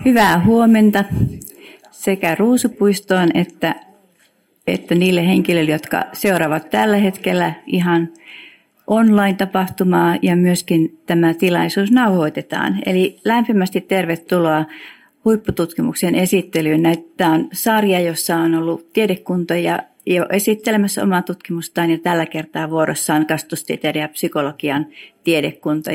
Hyvää huomenta sekä Ruusupuistoon että niille henkilöille, jotka seuraavat tällä hetkellä ihan online-tapahtumaa, ja myöskin tämä tilaisuus nauhoitetaan. Eli lämpimästi tervetuloa huippututkimuksen esittelyyn. Tämä on sarja, jossa on ollut tiedekuntoja jo esittelemässä omaa tutkimustaan, ja tällä kertaa vuorossa on kasvatustieteiden ja psykologian tiedekunta.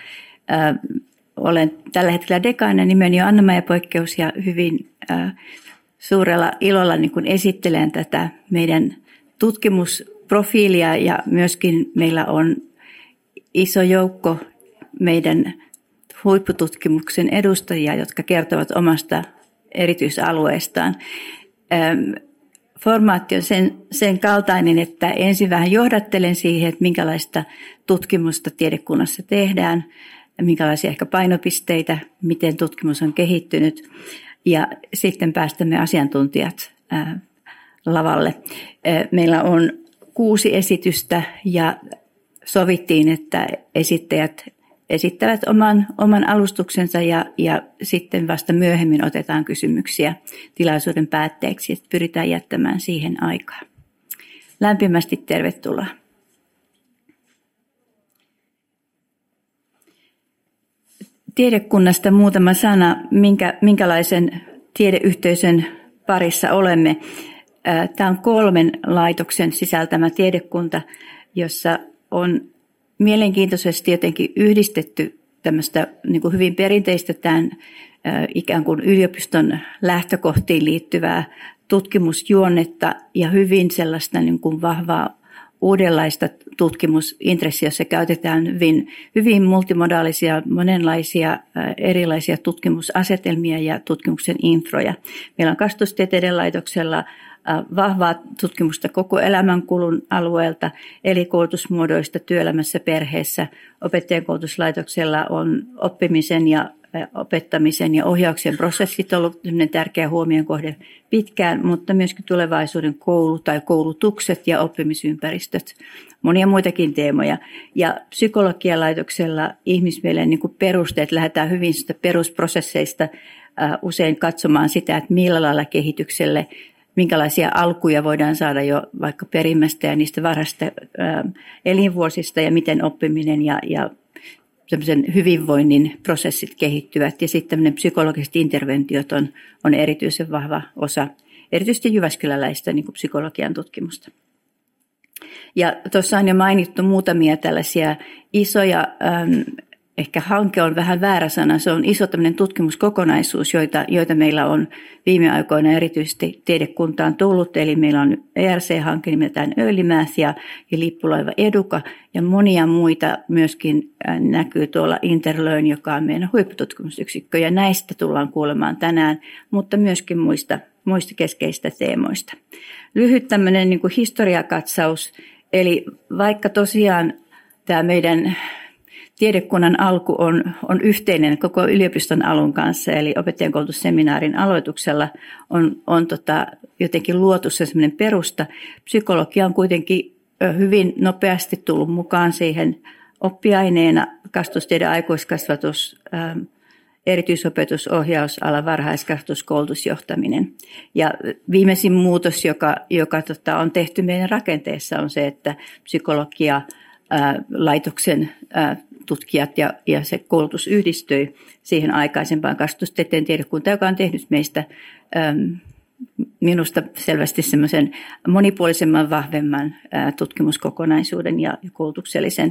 Olen tällä hetkellä dekaana, nimeni on Anna-Maija Poikkeus, ja hyvin suurella ilolla niin kun esittelen tätä meidän tutkimusprofiilia, ja myöskin meillä on iso joukko meidän huippututkimuksen edustajia, jotka kertovat omasta erityisalueestaan. Formaatti on sen kaltainen, että ensin vähän johdattelen siihen, että minkälaista tutkimusta tiedekunnassa tehdään, minkälaisia ehkä painopisteitä, miten tutkimus on kehittynyt, ja sitten päästämme asiantuntijat lavalle. Meillä on 6 esitystä, ja sovittiin, että esittäjät esittävät oman alustuksensa, ja sitten vasta myöhemmin otetaan kysymyksiä tilaisuuden päätteeksi, että pyritään jättämään siihen aikaa. Lämpimästi tervetuloa. Tiedekunnasta muutama sana, minkälaisen tiedeyhteisön parissa olemme. Tämä on 3 laitoksen sisältämä tiedekunta, jossa on mielenkiintoisesti jotenkin yhdistetty tämmöistä niin kuin hyvin perinteistä tämän ikään kuin yliopiston lähtökohtiin liittyvää tutkimusjuonnetta ja hyvin sellaista niin kuin vahvaa uudenlaista tutkimusintressiä, jossa käytetään hyvin multimodaalisia, monenlaisia erilaisia tutkimusasetelmia ja tutkimuksen infroja. Meillä on kasvatustieteiden laitoksella vahvaa tutkimusta koko elämänkulun alueelta, eli koulutusmuodoista työelämässä, perheessä. Opettajankoulutuslaitoksella on oppimisen ja opettamisen ja ohjauksen prosessit ollut tärkeä huomion kohde pitkään, mutta myöskin tulevaisuuden koulu tai koulutukset ja oppimisympäristöt, monia muitakin teemoja. Ja psykologian laitoksella ihmismielen niin kuin perusteet, lähdetään hyvin perusprosesseista usein katsomaan sitä, että millä lailla kehitykselle, minkälaisia alkuja voidaan saada jo vaikka perimmästä ja niistä varhaisista elinvuosista, ja miten oppiminen ja semmoisen hyvinvoinnin prosessit kehittyvät. Ja sitten tämmöinen psykologiset interventiot on erityisen vahva osa, erityisesti jyväskyläläistä niin kuin psykologian tutkimusta. Ja tuossa on jo mainittu muutamia tällaisia isoja, ehkä hanke on vähän väärä sana, se on iso tämmöinen tutkimuskokonaisuus, joita meillä on viime aikoina erityisesti tiedekuntaan tullut. Eli meillä on ERC-hanke nimeltään Early Math ja Lippulaiva Educa, ja monia muita myöskin näkyy tuolla Interlearn, joka on meidän huippututkimusyksikkö, ja näistä tullaan kuulemaan tänään, mutta myöskin muista keskeistä teemoista. Lyhyt tämmöinen niin kuin historiakatsaus, eli vaikka tosiaan tämä meidän tiedekunnan alku on yhteinen koko yliopiston alun kanssa, eli opettajankoulutusseminaarin aloituksella on jotenkin luotu se sellainen perusta. Psykologia on kuitenkin hyvin nopeasti tullut mukaan siihen oppiaineena, kasvatustiede, aikuiskasvatus, erityisopetus, ohjausala, varhaiskasvatus, koulutusjohtaminen. Ja viimeisin muutos, joka on tehty meidän rakenteessa, on se, että psykologia laitoksen tutkijat ja se koulutus yhdistyi siihen aikaisempaan kasvatustieteen tiedekuntaan, joka on tehnyt meistä minusta selvästi semmoisen monipuolisemman, vahvemman tutkimuskokonaisuuden ja koulutuksellisen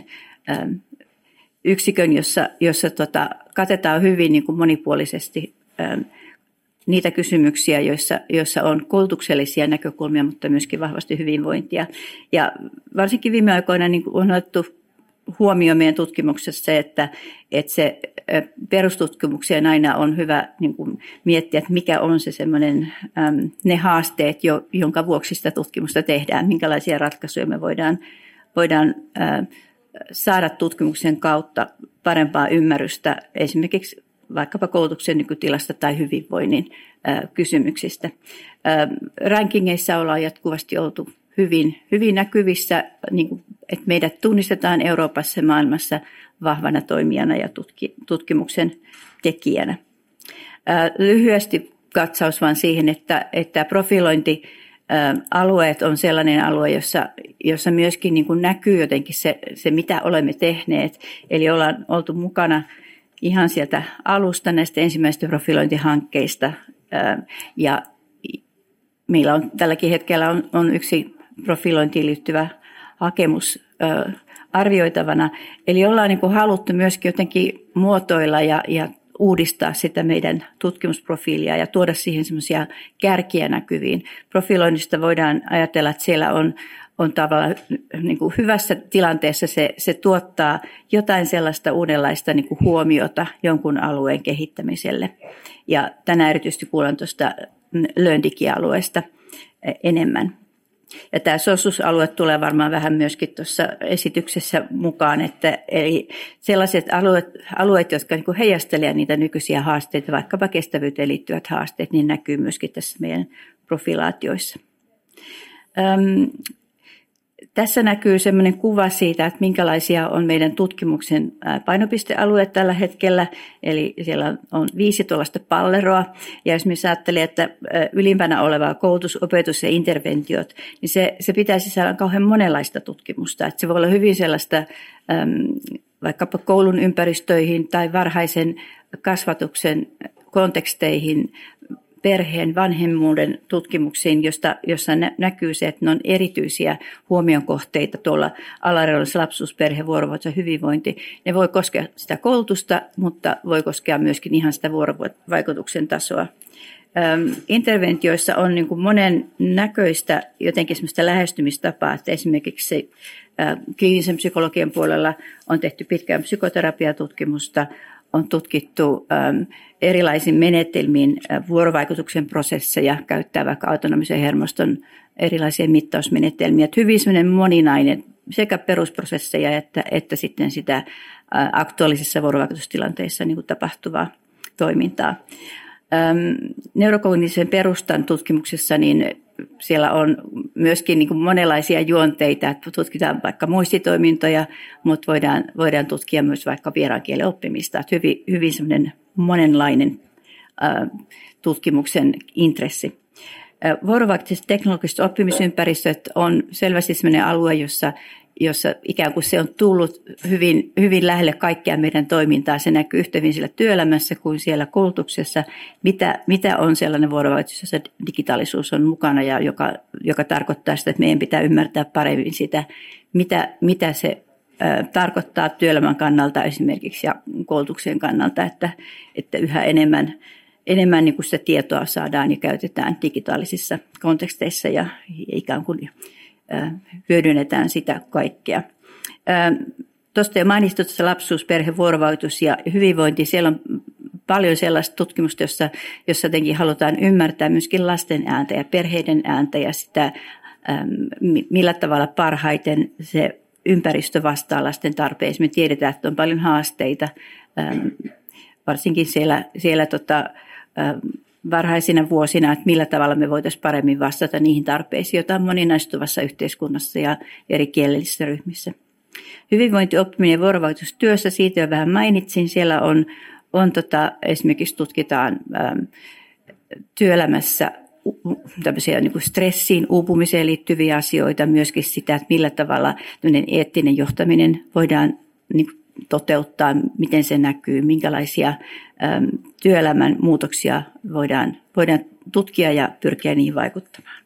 yksikön, jossa katetaan hyvin niin kuin monipuolisesti niitä kysymyksiä, joissa on koulutuksellisia näkökulmia, mutta myöskin vahvasti hyvinvointia. Ja varsinkin viime aikoina niin on otettu huomioon meidän tutkimuksessa se, että se perustutkimukseen aina on hyvä niin kuin miettiä, että mikä on se semmoinen, ne haasteet, jonka vuoksi sitä tutkimusta tehdään, minkälaisia ratkaisuja me voidaan saada tutkimuksen kautta parempaa ymmärrystä esimerkiksi vaikkapa koulutuksen nykytilasta tai hyvinvoinnin kysymyksistä. Rankingeissa ollaan jatkuvasti oltu hyvin näkyvissä, niin kuin, että meidät tunnistetaan Euroopassa ja maailmassa vahvana toimijana ja tutkimuksen tekijänä. Lyhyesti katsaus vaan siihen, että profilointialueet on sellainen alue, jossa myöskin niin kuin näkyy jotenkin se, mitä olemme tehneet. Eli ollaan oltu mukana ihan sieltä alusta näistä ensimmäisistä profilointihankkeista. Ja meillä on tälläkin hetkellä on yksi profilointiin liittyvä hakemus arvioitavana. Eli ollaan niin kuin haluttu myöskin jotenkin muotoilla ja uudistaa sitä meidän tutkimusprofiilia ja tuoda siihen semmoisia kärkiä näkyviin. Profiloinnista voidaan ajatella, että siellä on tavallaan niin kuin hyvässä tilanteessa se tuottaa jotain sellaista uudenlaista niin kuin huomiota jonkun alueen kehittämiselle. Ja tänään erityisesti kuulen tuosta LearnDigi-alueesta enemmän. Ja tämä SOSUS-alue tulee varmaan vähän myöskin tuossa esityksessä mukaan, että eli sellaiset alueet jotka niin kuin heijastelevat niitä nykyisiä haasteita, vaikkapa kestävyyteen liittyvät haasteet, niin näkyy myöskin tässä meidän profilaatioissa. Tässä näkyy sellainen kuva siitä, että minkälaisia on meidän tutkimuksen painopistealueet tällä hetkellä. Eli siellä on 5 tuollaista palleroa. Ja jos me ajattelee, että ylimpänä oleva koulutus, opetus ja interventiot, niin se pitää sisällään kauhean monenlaista tutkimusta. Että se voi olla hyvin sellaista vaikkapa koulun ympäristöihin tai varhaisen kasvatuksen konteksteihin, perheen vanhemmuuden tutkimuksiin, jossa näkyy se, että ne on erityisiä huomionkohteita tuolla alariidossa lapsuus, perhe, vuorovaikutus ja hyvinvointi. Ne voi koskea sitä koulutusta, mutta voi koskea myöskin ihan sitä vuorovaikutuksen tasoa. Interventioissa on niin kuin monen näköistä jotenkin sellaista lähestymistapaa, että esimerkiksi kliinisen psykologian puolella on tehty pitkään psykoterapiatutkimusta, on tutkittu erilaisin menetelmin vuorovaikutuksen prosesseja, käyttää vaikka autonomisen hermoston erilaisia mittausmenetelmiä. Hyvin sellainen moninainen sekä perusprosesseja että sitten sitä aktuaalisissa vuorovaikutustilanteissa niin kuin tapahtuvaa toimintaa. Neurokognitiivisen perustan tutkimuksessa niin siellä on myöskin niin kuin monenlaisia juonteita, että tutkitaan vaikka muistitoimintoja, mutta voidaan tutkia myös vaikka vieraan kielen oppimista. Että hyvin semmoinen monenlainen tutkimuksen intressi. Vuorovaikutukset teknologiset oppimisympäristöt on selvästi sellainen alue, jossa ikään kuin se on tullut hyvin, hyvin lähelle kaikkea meidän toimintaa. Se näkyy yhtä hyvin siellä työelämässä kuin siellä koulutuksessa. Mitä on sellainen vuorovaikutus, jossa digitaalisuus on mukana ja joka tarkoittaa sitä, että meidän pitää ymmärtää paremmin sitä, mitä se tarkoittaa työelämän kannalta esimerkiksi ja koulutuksen kannalta, että yhä enemmän niin kuin sitä tietoa saadaan ja käytetään digitaalisissa konteksteissa ja ikään kuin hyödynnetään sitä kaikkea. Tuosta jo mainitsit lapsuus, perhe, vuorovaikutus ja hyvinvointi. Siellä on paljon sellaista tutkimusta, jossa jotenkin halutaan ymmärtää myöskin lasten ääntä ja perheiden ääntä ja sitä, millä tavalla parhaiten se ympäristö vastaa lasten tarpeisiin. Me tiedetään, että on paljon haasteita, varsinkin siellä varhaisina vuosina, että millä tavalla me voitaisiin paremmin vastata niihin tarpeisiin, joita on moninaistuvassa yhteiskunnassa ja eri kielellisissä ryhmissä. Hyvinvointi, oppiminen ja vuorovaikutus työssä, siitä jo vähän mainitsin. Siellä on esimerkiksi tutkitaan työelämässä tämmöisiä niin kuin stressiin, uupumiseen liittyviä asioita, myöskin sitä, että millä tavalla eettinen johtaminen voidaan niin kuin toteuttaa, miten se näkyy, minkälaisia työelämän muutoksia voidaan tutkia ja pyrkiä niihin vaikuttamaan.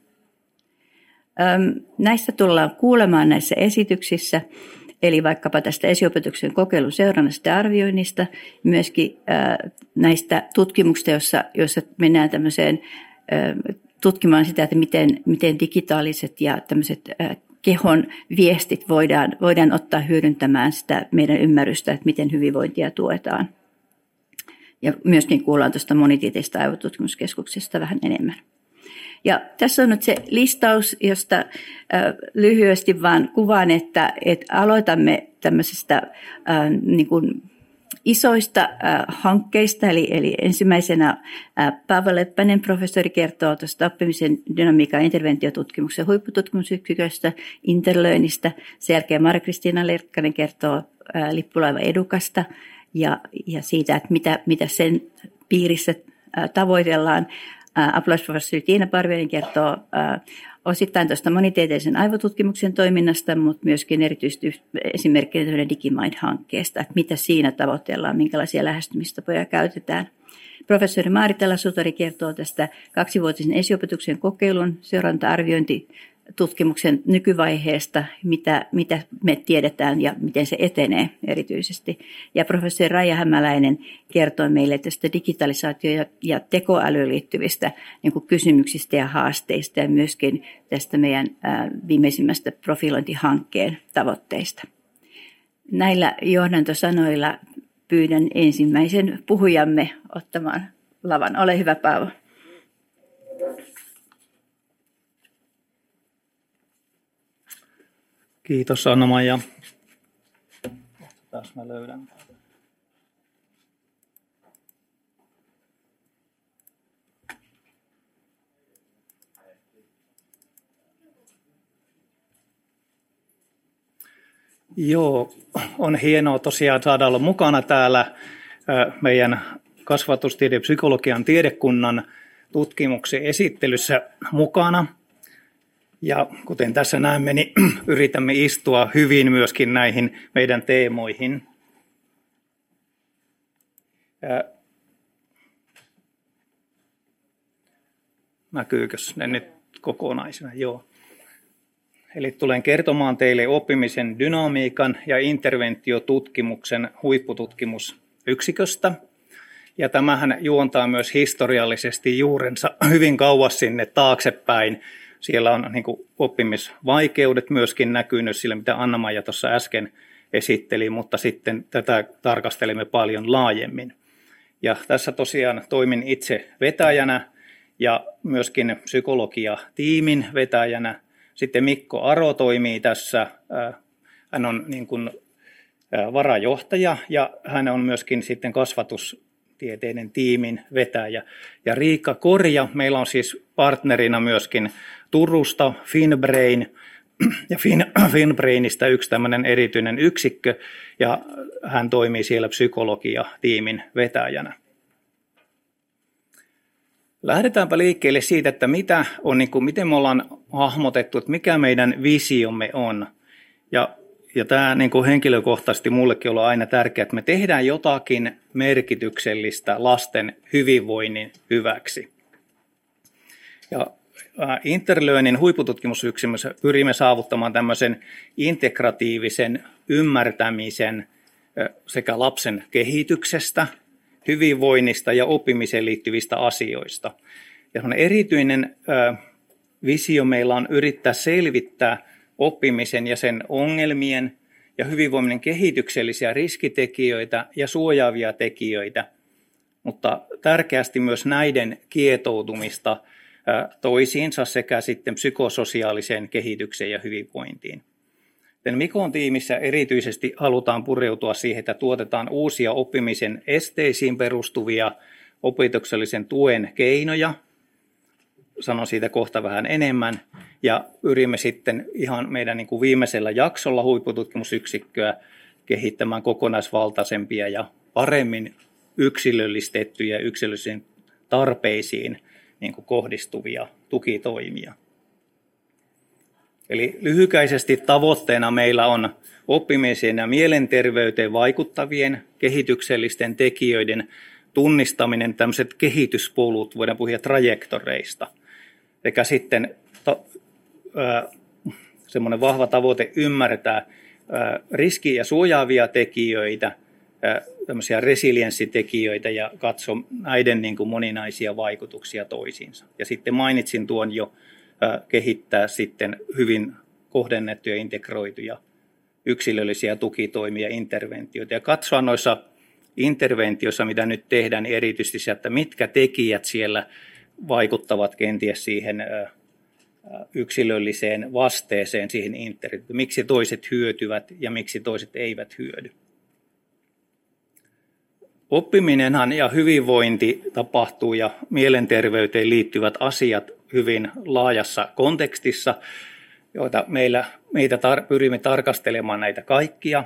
Näistä tullaan kuulemaan näissä esityksissä, eli vaikkapa tästä esiopetuksen kokeilun seurannasta ja arvioinnista, myöskin näistä tutkimuksista, joissa mennään tämmöiseen tutkimaan sitä, että miten digitaaliset ja tämmöiset kehon viestit voidaan ottaa hyödyntämään sitä meidän ymmärrystä, että miten hyvinvointia tuetaan. Ja myöskin kuullaan tuosta monitieteistä aivotutkimuskeskuksesta vähän enemmän. Ja tässä on nyt se listaus, josta lyhyesti vaan kuvaan, että aloitamme tämmöisestä niin kuin isoista hankkeista, eli ensimmäisenä Paavo Leppänen, professori, kertoo tuosta oppimisen dynamiikan interventiotutkimuksen huippututkimusyksiköstä, Interlearnista. Sen jälkeen Mari-Kristiina Lerkkanen kertoo Lippulaiva Edukasta ja siitä, että mitä sen piirissä tavoitellaan. Apulaisprofessori Tiina Parviainen kertoo osittain tuosta monitieteellisen aivotutkimuksen toiminnasta, mutta myöskin erityisesti esimerkkinä DigiMind-hankkeesta, että mitä siinä tavoitellaan, minkälaisia lähestymistapoja käytetään. Professori Maaritella Sutari kertoo tästä 2-vuotisen esiopetuksen kokeilun seuranta-arviointitutkimuksen nykyvaiheesta, mitä me tiedetään ja miten se etenee erityisesti. Ja professori Raija Hämäläinen kertoo meille tästä digitalisaatio- ja tekoälyyn liittyvistä niin kuin kysymyksistä ja haasteista ja myöskin tästä meidän viimeisimmästä profilointihankkeen tavoitteista. Näillä johdantosanoilla pyydän ensimmäisen puhujamme ottamaan lavan. Ole hyvä, Paavo. Kiitos, Anna-Maija. Taas mä löydän. Joo, on hienoa tosiaan saada olla mukana täällä meidän kasvatustiede- ja psykologian tiedekunnan tutkimuksen esittelyssä mukana. Ja kuten tässä näemme, niin yritämme istua hyvin myöskin näihin meidän teemoihin. Näkyykös ne nyt kokonaisena? Joo. Eli tulen kertomaan teille oppimisen dynamiikan ja interventiotutkimuksen huippututkimusyksiköstä. Ja tämähän juontaa myös historiallisesti juurensa hyvin kauas sinne taaksepäin. Siellä on niin kuin oppimisvaikeudet myöskin näkynyt sillä, mitä Anna-Maija tuossa äsken esitteli, mutta sitten tätä tarkastelemme paljon laajemmin. Ja tässä tosiaan toimin itse vetäjänä ja myöskin psykologia-tiimin vetäjänä. Sitten Mikko Aro toimii tässä, hän on niin kuin varajohtaja ja hän on myöskin sitten kasvatustieteiden tiimin vetäjä. Ja Riikka Korja, meillä on siis partnerina myöskin Turusta FinBrain ja FinBrainista yksi tämmöinen erityinen yksikkö ja hän toimii siellä psykologia-tiimin vetäjänä. Lähdetäänpä liikkeelle siitä, että miten me ollaan hahmotettu, että mikä meidän visiomme on. Ja tämä niin kuin henkilökohtaisesti mullekin on aina tärkeää, että me tehdään jotakin merkityksellistä lasten hyvinvoinnin hyväksi. Ja Interlearnin huippututkimusyksikössä pyrimme saavuttamaan tämmöisen integratiivisen ymmärtämisen sekä lapsen kehityksestä, hyvinvoinnista ja oppimiseen liittyvistä asioista. Ja erityinen visio meillä on yrittää selvittää oppimisen ja sen ongelmien ja hyvinvoinnin kehityksellisiä riskitekijöitä ja suojaavia tekijöitä, mutta tärkeästi myös näiden kietoutumista toisiinsa sekä sitten psykososiaaliseen kehitykseen ja hyvinvointiin. Mikon tiimissä erityisesti halutaan pureutua siihen, että tuotetaan uusia oppimisen esteisiin perustuvia opetuksellisen tuen keinoja. Sanon siitä kohta vähän enemmän. Ja pyrimme sitten ihan meidän niin kuin viimeisellä jaksolla huippututkimusyksikköä kehittämään kokonaisvaltaisempia ja paremmin yksilöllistettyjä yksilöllisiin tarpeisiin niin kuin kohdistuvia tukitoimia. Eli lyhykäisesti tavoitteena meillä on oppimiseen ja mielenterveyteen vaikuttavien kehityksellisten tekijöiden tunnistaminen, tämmöiset kehityspolut, voidaan puhua trajektoreista. Sekä sitten semmoinen vahva tavoite ymmärtää riski- ja suojaavia tekijöitä, tämmöisiä resilienssitekijöitä ja katsoa näiden niin kuin moninaisia vaikutuksia toisiinsa. Ja sitten mainitsin tuon jo, kehittää sitten hyvin kohdennettuja, integroituja yksilöllisiä tukitoimia, interventioita ja katsoa noissa interventioissa, mitä nyt tehdään, niin erityisesti se, että mitkä tekijät siellä vaikuttavat kenties siihen yksilölliseen vasteeseen, siihen interventioon, miksi toiset hyötyvät ja miksi toiset eivät hyödy. Oppiminenhan ja hyvinvointi tapahtuu ja mielenterveyteen liittyvät asiat hyvin laajassa kontekstissa, joita pyrimme tarkastelemaan näitä kaikkia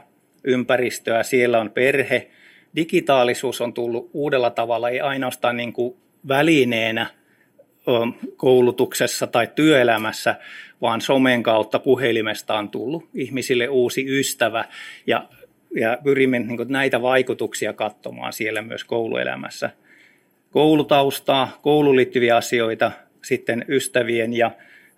ympäristöä. Siellä on perhe. Digitaalisuus on tullut uudella tavalla, ei ainoastaan niin kuin välineenä koulutuksessa tai työelämässä, vaan somen kautta puhelimesta on tullut ihmisille uusi ystävä ja pyrimme niin kuin näitä vaikutuksia katsomaan siellä myös kouluelämässä. Koulutaustaa, kouluun liittyviä asioita, sitten ystävien ja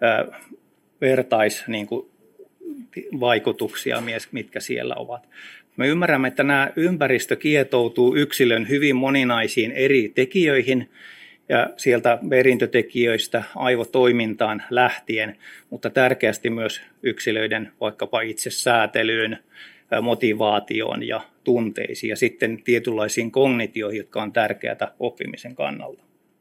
vertaisvaikutuksia, mitkä siellä ovat. Me ymmärrämme, että nämä ympäristö kietoutuu yksilön hyvin moninaisiin eri tekijöihin, ja sieltä perintötekijöistä aivotoimintaan lähtien, mutta tärkeästi myös yksilöiden vaikkapa itsesäätelyyn, motivaatioon ja tunteisiin ja sitten tietynlaisiin kognitioihin, jotka on tärkeää oppimisen kannalta.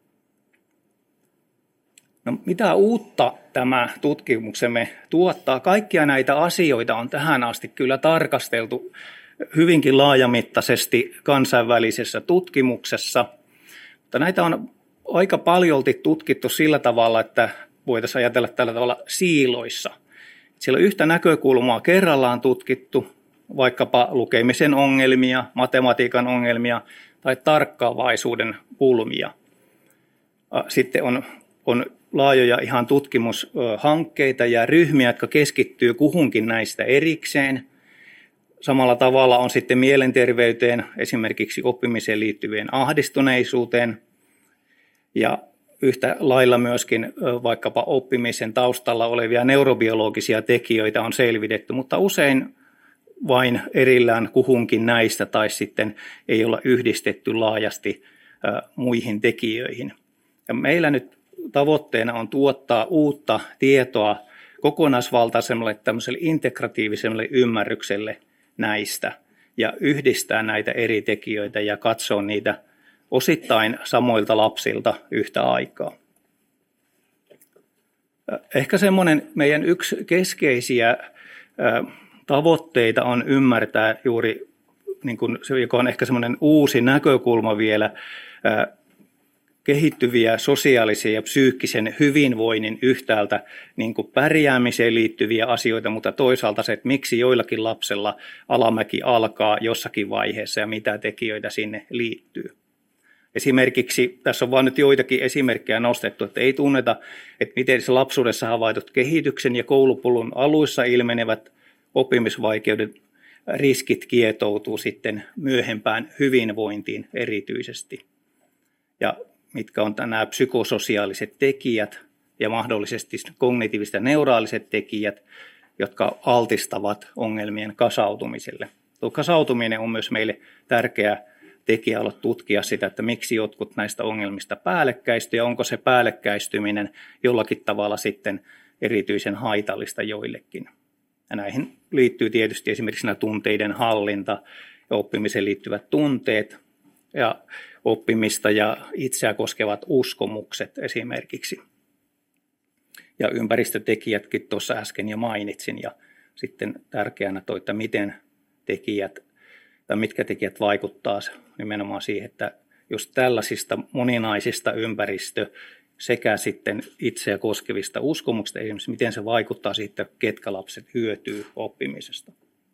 No, mitä uutta tämä tutkimuksemme tuottaa? Kaikkia näitä asioita on tähän asti kyllä tarkasteltu hyvinkin laajamittaisesti kansainvälisessä tutkimuksessa, mutta näitä on aika paljolti tutkittu sillä tavalla, että voitaisiin ajatella tällä tavalla siiloissa. Siellä on yhtä näkökulmaa kerrallaan tutkittu, vaikkapa lukemisen ongelmia, matematiikan ongelmia tai tarkkaavaisuuden pulmia. Sitten on laajoja ihan tutkimushankkeita ja ryhmiä, jotka keskittyy kuhunkin näistä erikseen. Samalla tavalla on sitten mielenterveyteen, esimerkiksi oppimiseen liittyvien ahdistuneisuuteen. Ja yhtä lailla myöskin vaikkapa oppimisen taustalla olevia neurobiologisia tekijöitä on selvitetty, mutta usein vain erillään kuhunkin näistä tai sitten ei olla yhdistetty laajasti muihin tekijöihin. Ja meillä nyt tavoitteena on tuottaa uutta tietoa kokonaisvaltaisemmalle tämmöiselle integratiiviselle ymmärrykselle näistä ja yhdistää näitä eri tekijöitä ja katsoa niitä osittain samoilta lapsilta yhtä aikaa. Ehkä semmoinen meidän yksi keskeisiä tavoitteita on ymmärtää juuri, niin kuin se, joka on ehkä semmoinen uusi näkökulma vielä, kehittyviä sosiaalisia ja psyykkisen hyvinvoinnin yhtäältä niin kuin pärjäämiseen liittyviä asioita, mutta toisaalta se, että miksi joillakin lapsella alamäki alkaa jossakin vaiheessa ja mitä tekijöitä sinne liittyy. Esimerkiksi, tässä on vain nyt joitakin esimerkkejä nostettu, että ei tunneta, että miten se lapsuudessa havaitut kehityksen ja koulupolun aluissa ilmenevät oppimisvaikeuden riskit kietoutuu sitten myöhempään hyvinvointiin erityisesti. Ja mitkä on nämä psykososiaaliset tekijät ja mahdollisesti kognitiiviset ja neuraaliset tekijät, jotka altistavat ongelmien kasautumiselle. Tuo kasautuminen on myös meille tärkeä tekijä olla tutkia sitä, että miksi jotkut näistä ongelmista päällekkäistyy ja onko se päällekkäistyminen jollakin tavalla sitten erityisen haitallista joillekin. Ja näihin liittyy tietysti esimerkiksi nämä tunteiden hallinta ja oppimiseen liittyvät tunteet ja oppimista ja itseä koskevat uskomukset esimerkiksi. Ja ympäristötekijätkin tuossa äsken jo mainitsin ja sitten tärkeänä toi, että miten tekijät tai mitkä tekijät vaikuttaa nimenomaan siihen, että just tällaisista moninaisista ympäristö sekä sitten itseä koskevista uskomuksista, esimerkiksi miten se vaikuttaa siitä, ketkä lapset hyötyy oppimisesta.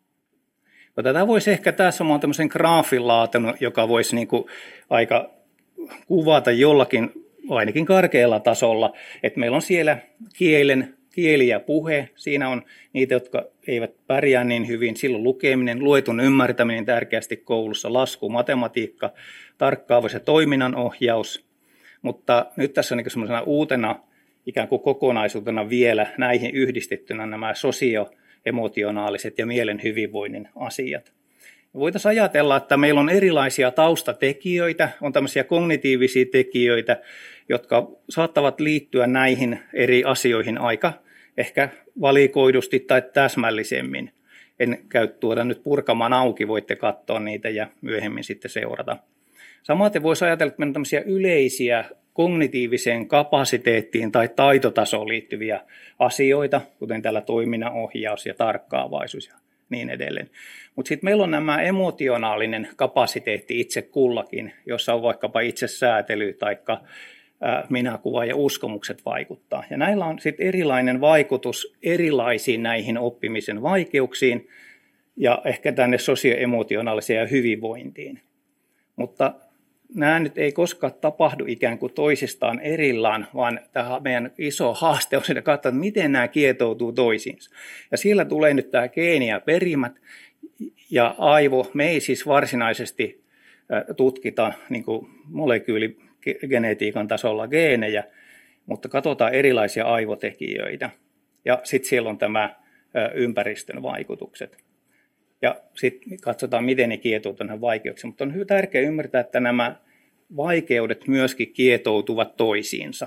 Tätä voisi ehkä tässä on tämmöisen graafin laatinut, joka voisi niin kuin aika kuvata jollakin, ainakin karkealla tasolla, että meillä on siellä kieli ja puhe, siinä on niitä, jotka eivät pärjää niin hyvin, silloin lukeminen, luetun ymmärtäminen tärkeästi koulussa, lasku, matematiikka, tarkkaavaisuus ja toiminnanohjaus, mutta nyt tässä on niin semmoisena uutena ikään kuin kokonaisuutena vielä näihin yhdistettynä nämä sosioemotionaaliset ja mielen hyvinvoinnin asiat. Voitaisiin ajatella, että meillä on erilaisia taustatekijöitä, on tämmöisiä kognitiivisia tekijöitä, jotka saattavat liittyä näihin eri asioihin aika ehkä valikoidusti tai täsmällisemmin. En käy tuoda nyt purkamaan auki, voitte katsoa niitä ja myöhemmin sitten seurata. Samaten voisi ajatella, että meillä on tämmöisiä yleisiä kognitiiviseen kapasiteettiin tai taitotasoon liittyviä asioita, kuten täällä toiminnanohjaus ja tarkkaavaisuus ja niin edelleen. Mutta sitten meillä on nämä emotionaalinen kapasiteetti itse kullakin, jossa on vaikkapa itsesäätely tai minäkuva ja uskomukset vaikuttaa. Ja näillä on sitten erilainen vaikutus erilaisiin näihin oppimisen vaikeuksiin ja ehkä tänne sosioemotionaaliseen ja hyvinvointiin. Mutta nämä nyt ei koskaan tapahdu ikään kuin toisistaan erillään, vaan tämä meidän iso haaste on siinä katsoa, että miten nämä kietoutuu toisiinsa. Ja siellä tulee nyt tämä geeni ja perimät ja aivo. Me ei siis varsinaisesti tutkita niin kuin molekyyligenetiikan tasolla geenejä, mutta katsotaan erilaisia aivotekijöitä. Ja sitten siellä on tämä ympäristön vaikutukset. Ja sitten katsotaan, miten ne kietoutuvat tähän vaikeuksiin. Mutta on hyvin tärkeää ymmärtää, että nämä vaikeudet myöskin kietoutuvat toisiinsa.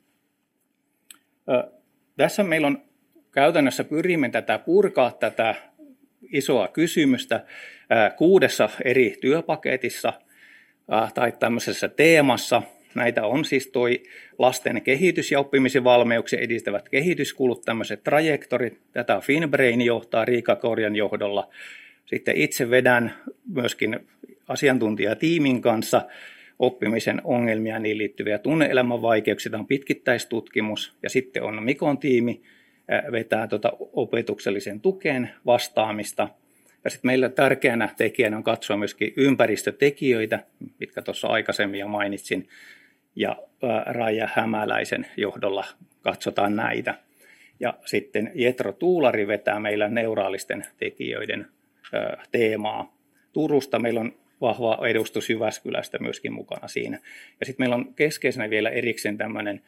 Tässä meillä on käytännössä pyrimme purkaa tätä isoa kysymystä 6 eri työpaketissa tai tämmöisessä teemassa. Näitä on siis lasten kehitys- ja oppimisen valmiuksia edistävät kehityskulut, tämmöiset trajektorit. Tätä FinBrain johtaa Riikka Korjan johdolla. Sitten itse vedän myöskin asiantuntijatiimin kanssa oppimisen ongelmia ja niihin liittyviä tunne-elämän vaikeuksia. Tämä on pitkittäistutkimus. Ja sitten on Mikon tiimi vetää opetuksellisen tukeen vastaamista. Ja sitten meillä tärkeänä tekijänä on katsoa myöskin ympäristötekijöitä, mitkä tuossa aikaisemmin jo mainitsin, ja Raija Hämäläisen johdolla katsotaan näitä. Ja sitten Jetro Tuulari vetää meillä neuraalisten tekijöiden teemaa. Turusta meillä on vahva edustus Jyväskylästä myöskin mukana siinä. Ja sitten meillä on keskeisenä vielä erikseen tämmöinen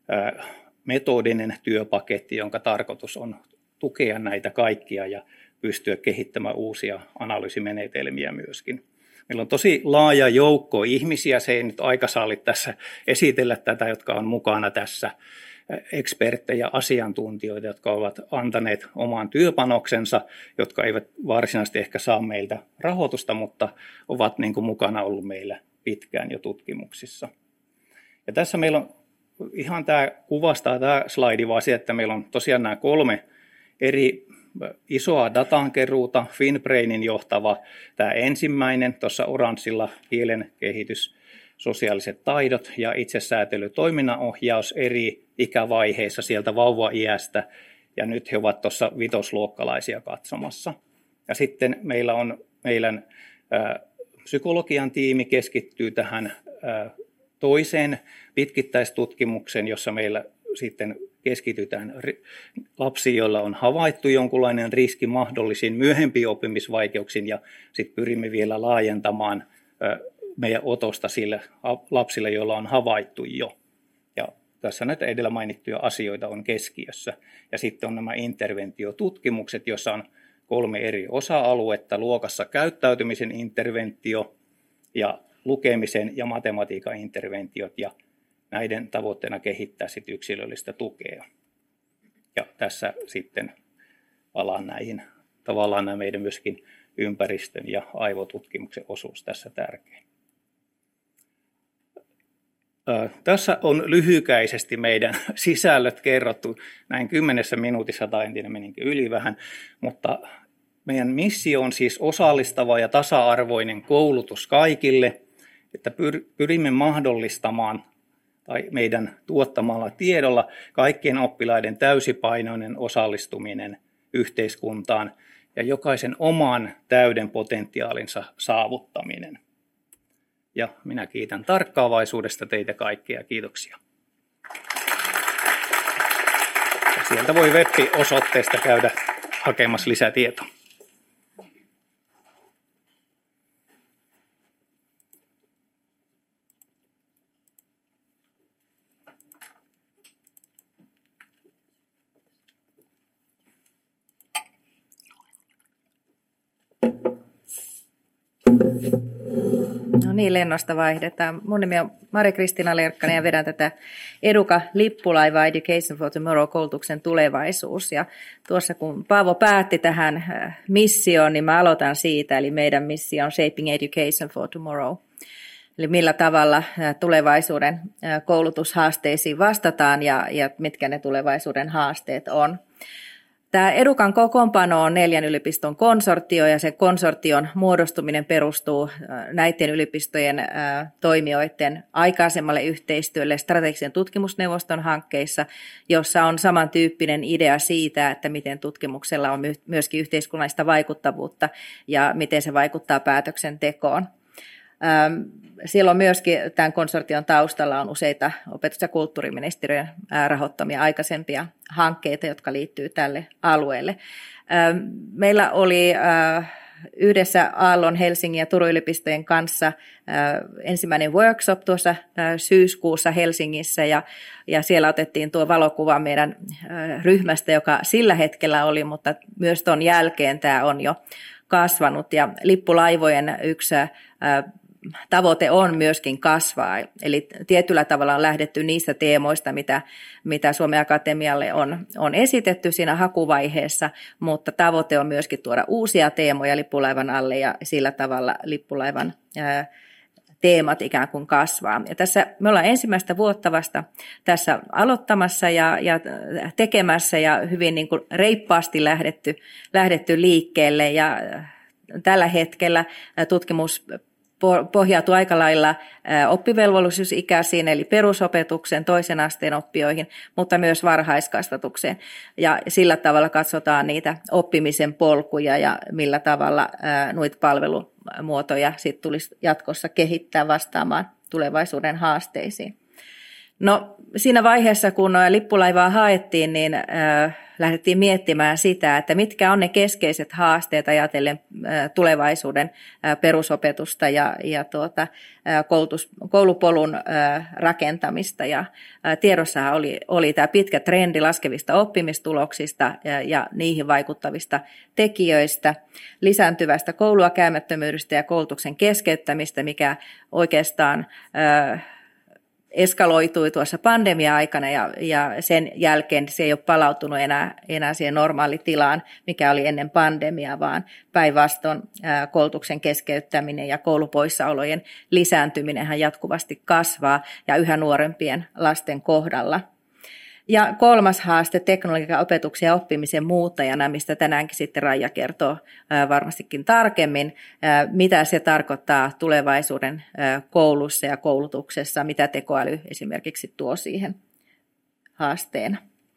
metodinen työpaketti, jonka tarkoitus on tukea näitä kaikkia ja pystyä kehittämään uusia analyysimenetelmiä myöskin. Meillä on tosi laaja joukko ihmisiä, se ei nyt aika salli tässä esitellä tätä, jotka on mukana tässä, eksperttejä, asiantuntijoita, jotka ovat antaneet oman työpanoksensa, jotka eivät varsinaisesti ehkä saa meiltä rahoitusta, mutta ovat niin kuin mukana ollut meillä pitkään jo tutkimuksissa. Ja tässä meillä on ihan tämä kuvastaa tämä slaidi vaan se, että meillä on tosiaan nämä 3 eri isoa datankeruuta, FinBrainin johtava tämä ensimmäinen, tuossa oranssilla kielen kehitys, sosiaaliset taidot ja itsesäätely, toiminnanohjaus eri ikävaiheissa sieltä vauva-iästä, ja nyt he ovat tuossa vitosluokkalaisia katsomassa. Ja sitten meillä on meidän psykologian tiimi keskittyy tähän toiseen pitkittäistutkimukseen, jossa meillä sitten keskitytään lapsiin, joilla on havaittu jonkunlainen riski mahdollisiin myöhempiin oppimisvaikeuksiin, ja sitten pyrimme vielä laajentamaan meidän otosta sille lapsille, joilla on havaittu jo. Ja tässä näitä edellä mainittuja asioita on keskiössä. Ja sitten on nämä interventiotutkimukset, joissa on 3 eri osa-aluetta. Luokassa käyttäytymisen interventio ja lukemisen ja matematiikan interventiot, ja näiden tavoitteena kehittää sitten yksilöllistä tukea. Ja tässä sitten palaan näihin, tavallaan nämä meidän myöskin ympäristön ja aivotutkimuksen osuus tässä tärkeä. Tässä on lyhykäisesti meidän sisällöt kerrottu näin 10 minuutissa, tai en tiedä meninkö yli vähän, mutta meidän missio on siis osallistava ja tasa-arvoinen koulutus kaikille, että pyrimme mahdollistamaan tai meidän tuottamalla tiedolla kaikkien oppilaiden täysipainoinen osallistuminen yhteiskuntaan ja jokaisen oman täyden potentiaalinsa saavuttaminen. Ja minä kiitän tarkkaavaisuudesta teitä kaikkia. Kiitoksia. Ja sieltä voi web-osoitteesta käydä hakemassa lisätietoa. No niin, lennosta vaihdetaan. Mun nimi on Mari-Kristiina Lerkkanen ja vedän tätä Educa-lippulaivaa Education for Tomorrow -koulutuksen tulevaisuus. Ja tuossa kun Paavo päätti tähän missioon, niin mä aloitan siitä. Eli meidän missio on Shaping Education for Tomorrow. Eli millä tavalla tulevaisuuden koulutushaasteisiin vastataan ja mitkä ne tulevaisuuden haasteet on. Tämä Educan kokoonpano on 4 yliopiston konsortio, ja sen konsortion muodostuminen perustuu näiden yliopistojen toimijoiden aikaisemmalle yhteistyölle strategisen tutkimusneuvoston hankkeissa, jossa on samantyyppinen idea siitä, että miten tutkimuksella on myöskin yhteiskunnallista vaikuttavuutta ja miten se vaikuttaa päätöksentekoon. Silloin myöskin tämän konsortion taustalla on useita opetus- ja kulttuuriministeriön rahoittamia aikaisempia hankkeita, jotka liittyy tälle alueelle. Meillä oli yhdessä Aallon, Helsingin ja Turun yliopistojen kanssa ensimmäinen workshop tuossa syyskuussa Helsingissä ja siellä otettiin tuo valokuva meidän ryhmästä, joka sillä hetkellä oli, mutta myös tuon jälkeen tämä on jo kasvanut ja lippulaivojen yksi tavoite on myöskin kasvaa, eli tietyllä tavalla on lähdetty niistä teemoista, mitä Suomen Akatemialle on esitetty siinä hakuvaiheessa, mutta tavoite on myöskin tuoda uusia teemoja lippulaivan alle ja sillä tavalla lippulaivan teemat ikään kuin kasvaa. Ja tässä me ollaan ensimmäistä vuotta vasta tässä aloittamassa ja tekemässä ja hyvin niin kuin reippaasti lähdetty liikkeelle ja tällä hetkellä tutkimus pohjautuu aika lailla oppivelvollisuusikäisiin, eli perusopetuksen, toisen asteen oppijoihin, mutta myös varhaiskasvatukseen. Ja sillä tavalla katsotaan niitä oppimisen polkuja ja millä tavalla noita palvelumuotoja sit tulisi jatkossa kehittää vastaamaan tulevaisuuden haasteisiin. No siinä vaiheessa, kun lippulaivaa haettiin, niin lähdettiin miettimään sitä, että mitkä on ne keskeiset haasteet ajatellen tulevaisuuden perusopetusta ja koulupolun rakentamista. Ja tiedossahan oli tämä pitkä trendi laskevista oppimistuloksista ja niihin vaikuttavista tekijöistä, lisääntyvästä koulua käymättömyydestä ja koulutuksen keskeyttämistä, mikä oikeastaan eskaloitui tuossa pandemia-aikana ja sen jälkeen se ei ole palautunut enää siihen normaalitilaan, mikä oli ennen pandemiaa, vaan päinvastoin koulutuksen keskeyttäminen ja koulupoissaolojen lisääntyminenhän jatkuvasti kasvaa ja yhä nuorempien lasten kohdalla. Ja kolmas haaste teknologian opetuksen ja oppimisen muuttajana, mistä tänäänkin sitten Raija kertoo varmastikin tarkemmin, mitä se tarkoittaa tulevaisuuden koulussa ja koulutuksessa, mitä tekoäly esimerkiksi tuo siihen haasteena.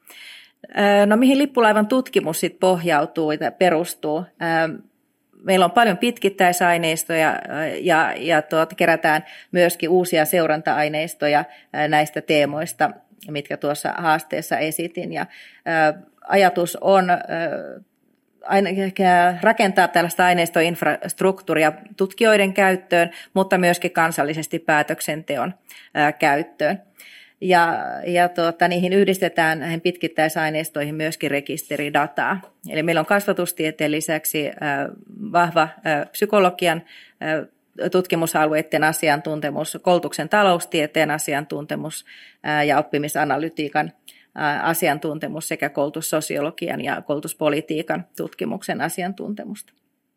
No mihin lippulaivan tutkimus sitten pohjautuu ja perustuu? Meillä on paljon pitkittäisaineistoja ja kerätään myöskin uusia seuranta-aineistoja näistä teemoista, mitkä tuossa haasteessa esitin. Ja ajatus on rakentaa tällaista aineistoinfrastruktuuria tutkijoiden käyttöön, mutta myöskin kansallisesti päätöksenteon käyttöön. Ja niihin yhdistetään näihin pitkittäisaineistoihin myöskin rekisteridataa. Eli meillä on kasvatustieteen lisäksi vahva psykologian tutkimusalueiden asiantuntemus, koulutuksen taloustieteen asiantuntemus ja oppimisanalytiikan asiantuntemus sekä koulutussosiologian ja koulutuspolitiikan tutkimuksen asiantuntemusta.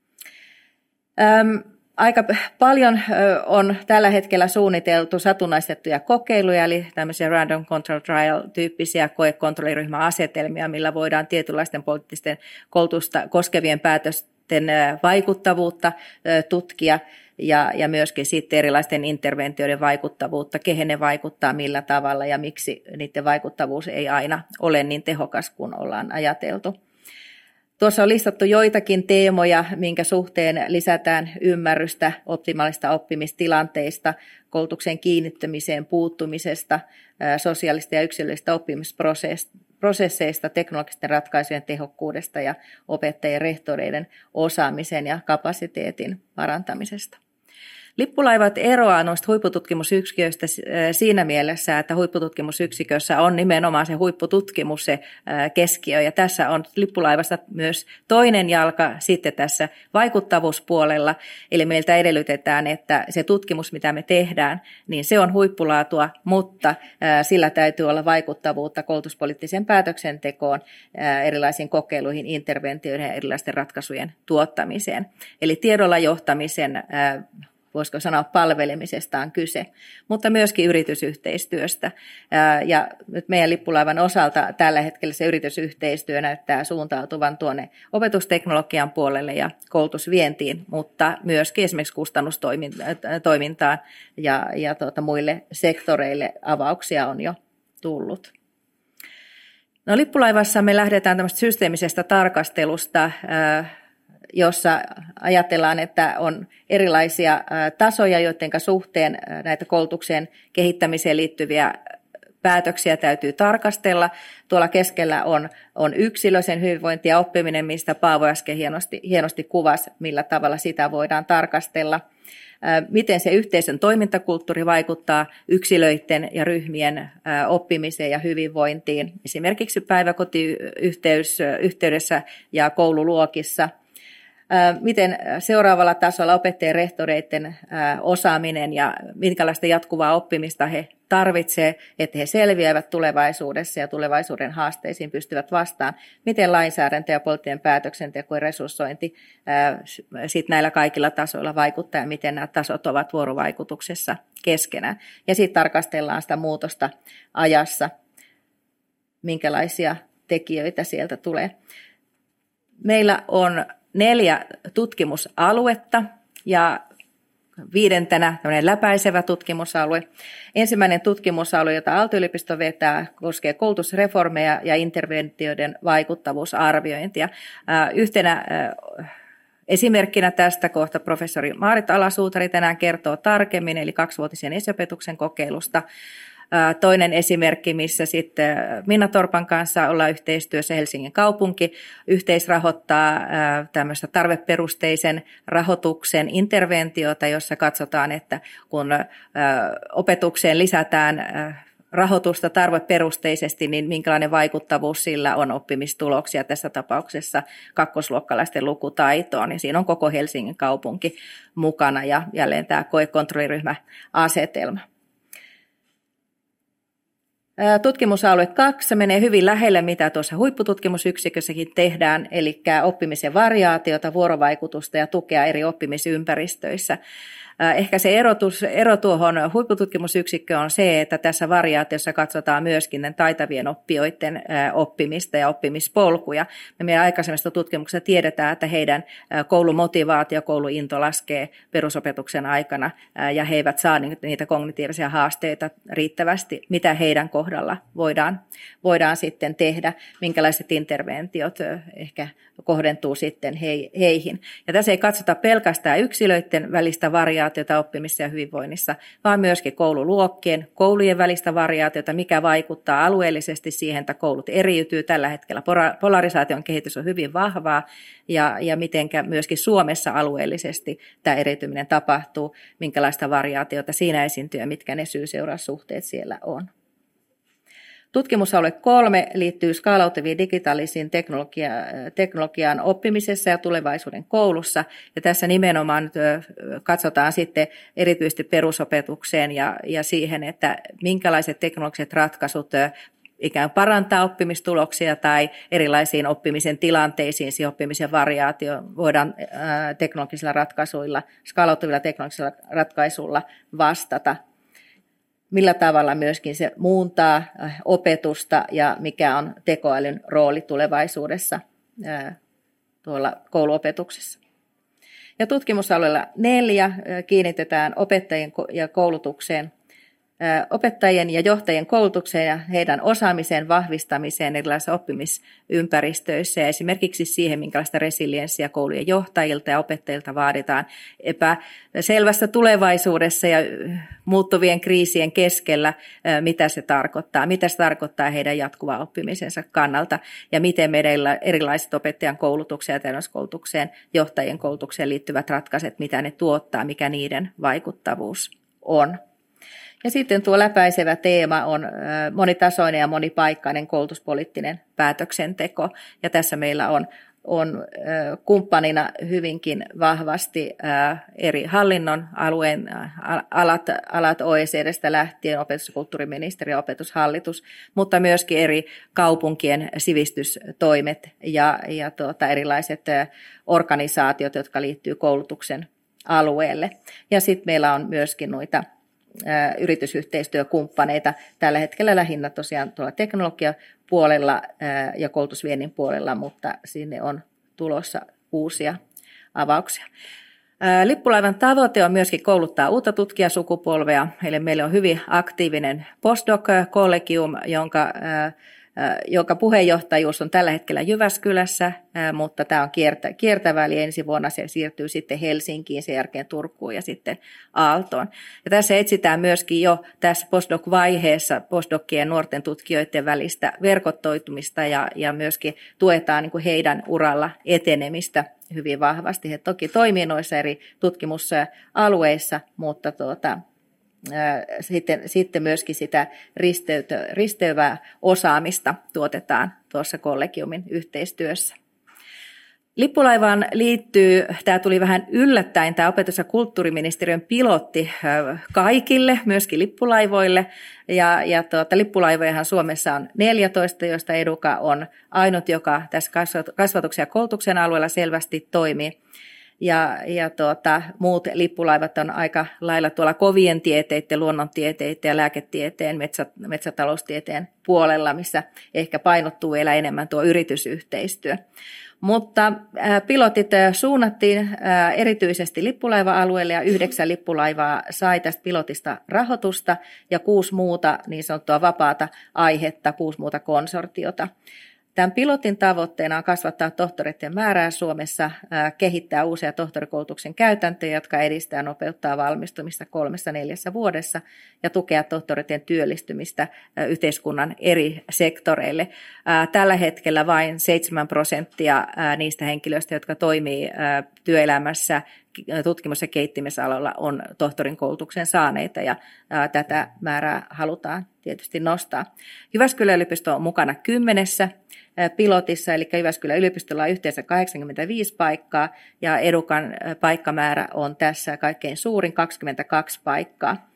Aika paljon on tällä hetkella suunniteltu satunnaistettuja kokeiluja, eli tämmöisiä random control trial-tyyppisiä koekontrolliryhmäasetelmia, millä voidaan tietynlaisten poliittisten koulutusta koskevien päätösten vaikuttavuutta tutkia ja myöskin sitten erilaisten interventioiden vaikuttavuutta, kehen ne vaikuttaa, millä tavalla ja miksi niiden vaikuttavuus ei aina ole niin tehokas kuin ollaan ajateltu. Tuossa on listattu joitakin teemoja, minkä suhteen lisätään ymmärrystä optimaalista oppimistilanteista, koulutuksen kiinnittämiseen puuttumisesta, sosiaalista ja yksilöllistä oppimisprosesseista, teknologisten ratkaisujen tehokkuudesta ja opettajien rehtoreiden osaamisen ja kapasiteetin parantamisesta. Lippulaivat eroaa noista huippututkimusyksiköistä siinä mielessä, että huippututkimusyksikössä on nimenomaan se huippututkimus se keskiö. Ja tässä on lippulaivasta myös toinen jalka sitten tässä vaikuttavuuspuolella. Eli meiltä edellytetään, että se tutkimus, mitä me tehdään, niin se on huippulaatua, mutta sillä täytyy olla vaikuttavuutta koulutuspoliittiseen päätöksentekoon, erilaisiin kokeiluihin, interventioihin ja erilaisten ratkaisujen tuottamiseen. Eli tiedolla johtamisen voisiko sanoa palvelemisesta on kyse, mutta myöskin yritysyhteistyöstä. Ja nyt meidän lippulaivan osalta tällä hetkellä se yritysyhteistyö näyttää suuntautuvan tuonne opetusteknologian puolelle ja koulutusvientiin, mutta myöskin esimerkiksi kustannustoimintaan ja muille sektoreille avauksia on jo tullut. No, lippulaivassa me lähdetään tämmöistä systeemisestä tarkastelusta. jossa ajatellaan, että on erilaisia tasoja, joiden suhteen näitä koulutuksen kehittämiseen liittyviä päätöksiä täytyy tarkastella. Tuolla keskellä on yksilöisen hyvinvointi ja oppiminen, mistä Paavo äsken hienosti kuvasi, millä tavalla sitä voidaan tarkastella. Miten se yhteisön toimintakulttuuri vaikuttaa yksilöiden ja ryhmien oppimiseen ja hyvinvointiin, esimerkiksi päiväkotiyhteydessä ja koululuokissa. Miten seuraavalla tasolla opettajien rehtoreiden osaaminen ja minkälaista jatkuvaa oppimista he tarvitsevat, että he selviävät tulevaisuudessa ja tulevaisuuden haasteisiin pystyvät vastaan. Miten lainsäädäntö ja poliittinen päätöksenteko ja resurssointi sit näillä kaikilla tasoilla vaikuttaa ja miten nämä tasot ovat vuorovaikutuksessa keskenään. Ja sitten tarkastellaan sitä muutosta ajassa, minkälaisia tekijöitä sieltä tulee. Meillä on 4 tutkimusaluetta ja 5. tämmöinen läpäisevä tutkimusalue. Ensimmäinen tutkimusalue, jota Aalto-yliopisto vetää, koskee koulutusreformeja ja interventioiden vaikuttavuusarviointia. Yhtenä esimerkkinä tästä kohta professori Maarit Alasuutari tänään kertoo tarkemmin, eli 2-vuotisen esiopetuksen kokeilusta. Toinen esimerkki, missä sitten Minna Torpan kanssa ollaan yhteistyössä, Helsingin kaupunki yhteisrahoittaa tämmöistä tarveperusteisen rahoituksen interventiota, jossa katsotaan, että kun opetukseen lisätään rahoitusta tarveperusteisesti, niin minkälainen vaikuttavuus sillä on oppimistuloksia tässä tapauksessa kakkosluokkalaisten lukutaitoon. Ja siinä on koko Helsingin kaupunki mukana ja jälleen tämä koekontrolliryhmäasetelma. Tutkimusalue 2 menee hyvin lähelle, mitä tuossa huippututkimusyksikkössäkin tehdään, eli oppimisen variaatiota, vuorovaikutusta ja tukea eri oppimisympäristöissä. Ehkä se ero tuohon huippututkimusyksikköön on se, että tässä variaatiossa katsotaan myöskin taitavien oppijoiden oppimista ja oppimispolkuja. Me meidän aikaisemmista tutkimuksista tiedetään, että heidän koulumotivaatio, kouluinto laskee perusopetuksen aikana ja he eivät saa niitä kognitiivisia haasteita riittävästi, mitä heidän kohdalla voidaan sitten tehdä, minkälaiset interventiot ehkä kohdentuu sitten heihin. Ja tässä ei katsota pelkästään yksilöiden välistä variaatiota oppimisessa ja hyvinvoinnissa, vaan myöskin koulujen välistä variaatiota, mikä vaikuttaa alueellisesti siihen, että koulut eriytyy. Tällä hetkellä polarisaation kehitys on hyvin vahvaa ja miten myöskin Suomessa alueellisesti tämä eriytyminen tapahtuu, minkälaista variaatiota siinä esiintyy ja mitkä ne syy-seuraussuhteet siellä on. Tutkimusalue 3 liittyy skaalautuviin digitaalisiin teknologiaan oppimisessa ja tulevaisuuden koulussa. Ja tässä nimenomaan katsotaan sitten erityisesti perusopetukseen ja siihen, että minkälaiset teknologiset ratkaisut ikään parantaa oppimistuloksia tai erilaisiin oppimisen tilanteisiin, siihen oppimisen variaatio voidaan teknologisilla ratkaisuilla, skaalautuvilla teknologisilla ratkaisuilla vastata. Millä tavalla myöskin se muuntaa opetusta ja mikä on tekoälyn rooli tulevaisuudessa tuolla kouluopetuksessa. Ja tutkimusalueella 4 kiinnitetään opettajien ja koulutukseen, opettajien ja johtajien koulutukseen ja heidän osaamisen vahvistamiseen erilaisissa oppimisympäristöissä ja esimerkiksi siihen, minkälaista resilienssiä koulujen johtajilta ja opettajilta vaaditaan epäselvässä tulevaisuudessa ja muuttuvien kriisien keskellä, mitä se tarkoittaa heidän jatkuvaa oppimisensa kannalta ja miten meidän erilaiset opettajan koulutukseen ja täydennyskoulutukseen, johtajien koulutukseen liittyvät ratkaisut, mitä ne tuottaa, mikä niiden vaikuttavuus on. Ja sitten tuo läpäisevä teema on monitasoinen ja monipaikkainen koulutuspoliittinen päätöksenteko. Ja tässä meillä on kumppanina hyvinkin vahvasti eri hallinnon alueen alat OECDstä lähtien, opetus- ja kulttuuriministeriö ja opetushallitus, mutta myöskin eri kaupunkien sivistystoimet ja erilaiset organisaatiot, jotka liittyy koulutuksen alueelle. Ja sitten meillä on myöskin noita yritysyhteistyökumppaneita tällä hetkellä lähinnä tosiaan tuolla teknologiapuolella ja koulutusviennin puolella, mutta sinne on tulossa uusia avauksia. Lippulaivan tavoite on myöskin kouluttaa uutta tutkijasukupolvea. Eli meillä on hyvin aktiivinen postdoc-collegium, jonka joka puheenjohtajuus on tällä hetkellä Jyväskylässä, mutta tämä on kiertävä, eli ensi vuonna se siirtyy sitten Helsinkiin, sen jälkeen Turkuun ja sitten Aaltoon. Ja tässä etsitään myöskin jo tässä postdoc-vaiheessa postdoccien nuorten tutkijoiden välistä verkottoitumista ja myöskin tuetaan niin kuin heidän uralla etenemistä hyvin vahvasti. He toki toimii noissa eri tutkimusalueissa, mutta sitten myöskin sitä risteyvää osaamista tuotetaan tuossa kollegiumin yhteistyössä. Lippulaivaan liittyy, tämä tuli vähän yllättäen, tämä opetus- ja kulttuuriministeriön pilotti kaikille, myöskin lippulaivoille. Ja lippulaivojahan Suomessa on 14, joista Educa on ainut, joka tässä kasvatuksen ja koulutuksen alueella selvästi toimii. Ja muut lippulaivat on aika lailla tuolla kovien tieteiden, luonnontieteiden ja lääketieteen, metsätaloustieteen puolella, missä ehkä painottuu vielä enemmän tuo yritysyhteistyö. Mutta pilotit suunnattiin erityisesti lippulaiva-alueelle ja 9 lippulaivaa sai tästä pilotista rahoitusta ja 6 muuta niin sanottua vapaata aihetta, 6 muuta konsortiota. Tämän pilotin tavoitteena on kasvattaa tohtoreiden määrää Suomessa, kehittää uusia tohtorikoulutuksen käytäntöjä, jotka edistää ja nopeuttaa valmistumista 3-4 vuodessa ja tukea tohtoreiden työllistymistä yhteiskunnan eri sektoreille. Tällä hetkellä vain 7% niistä henkilöistä, jotka toimii työelämässä tutkimus- ja kehittämisalalla, on tohtorin koulutuksen saaneita ja tätä määrää halutaan tietysti nostaa. Jyväskylän yliopisto on mukana 10 pilotissa, eli Jyväskylän yliopistolla on yhteensä 85 paikkaa ja Educan paikkamäärä on tässä kaikkein suurin, 22 paikkaa.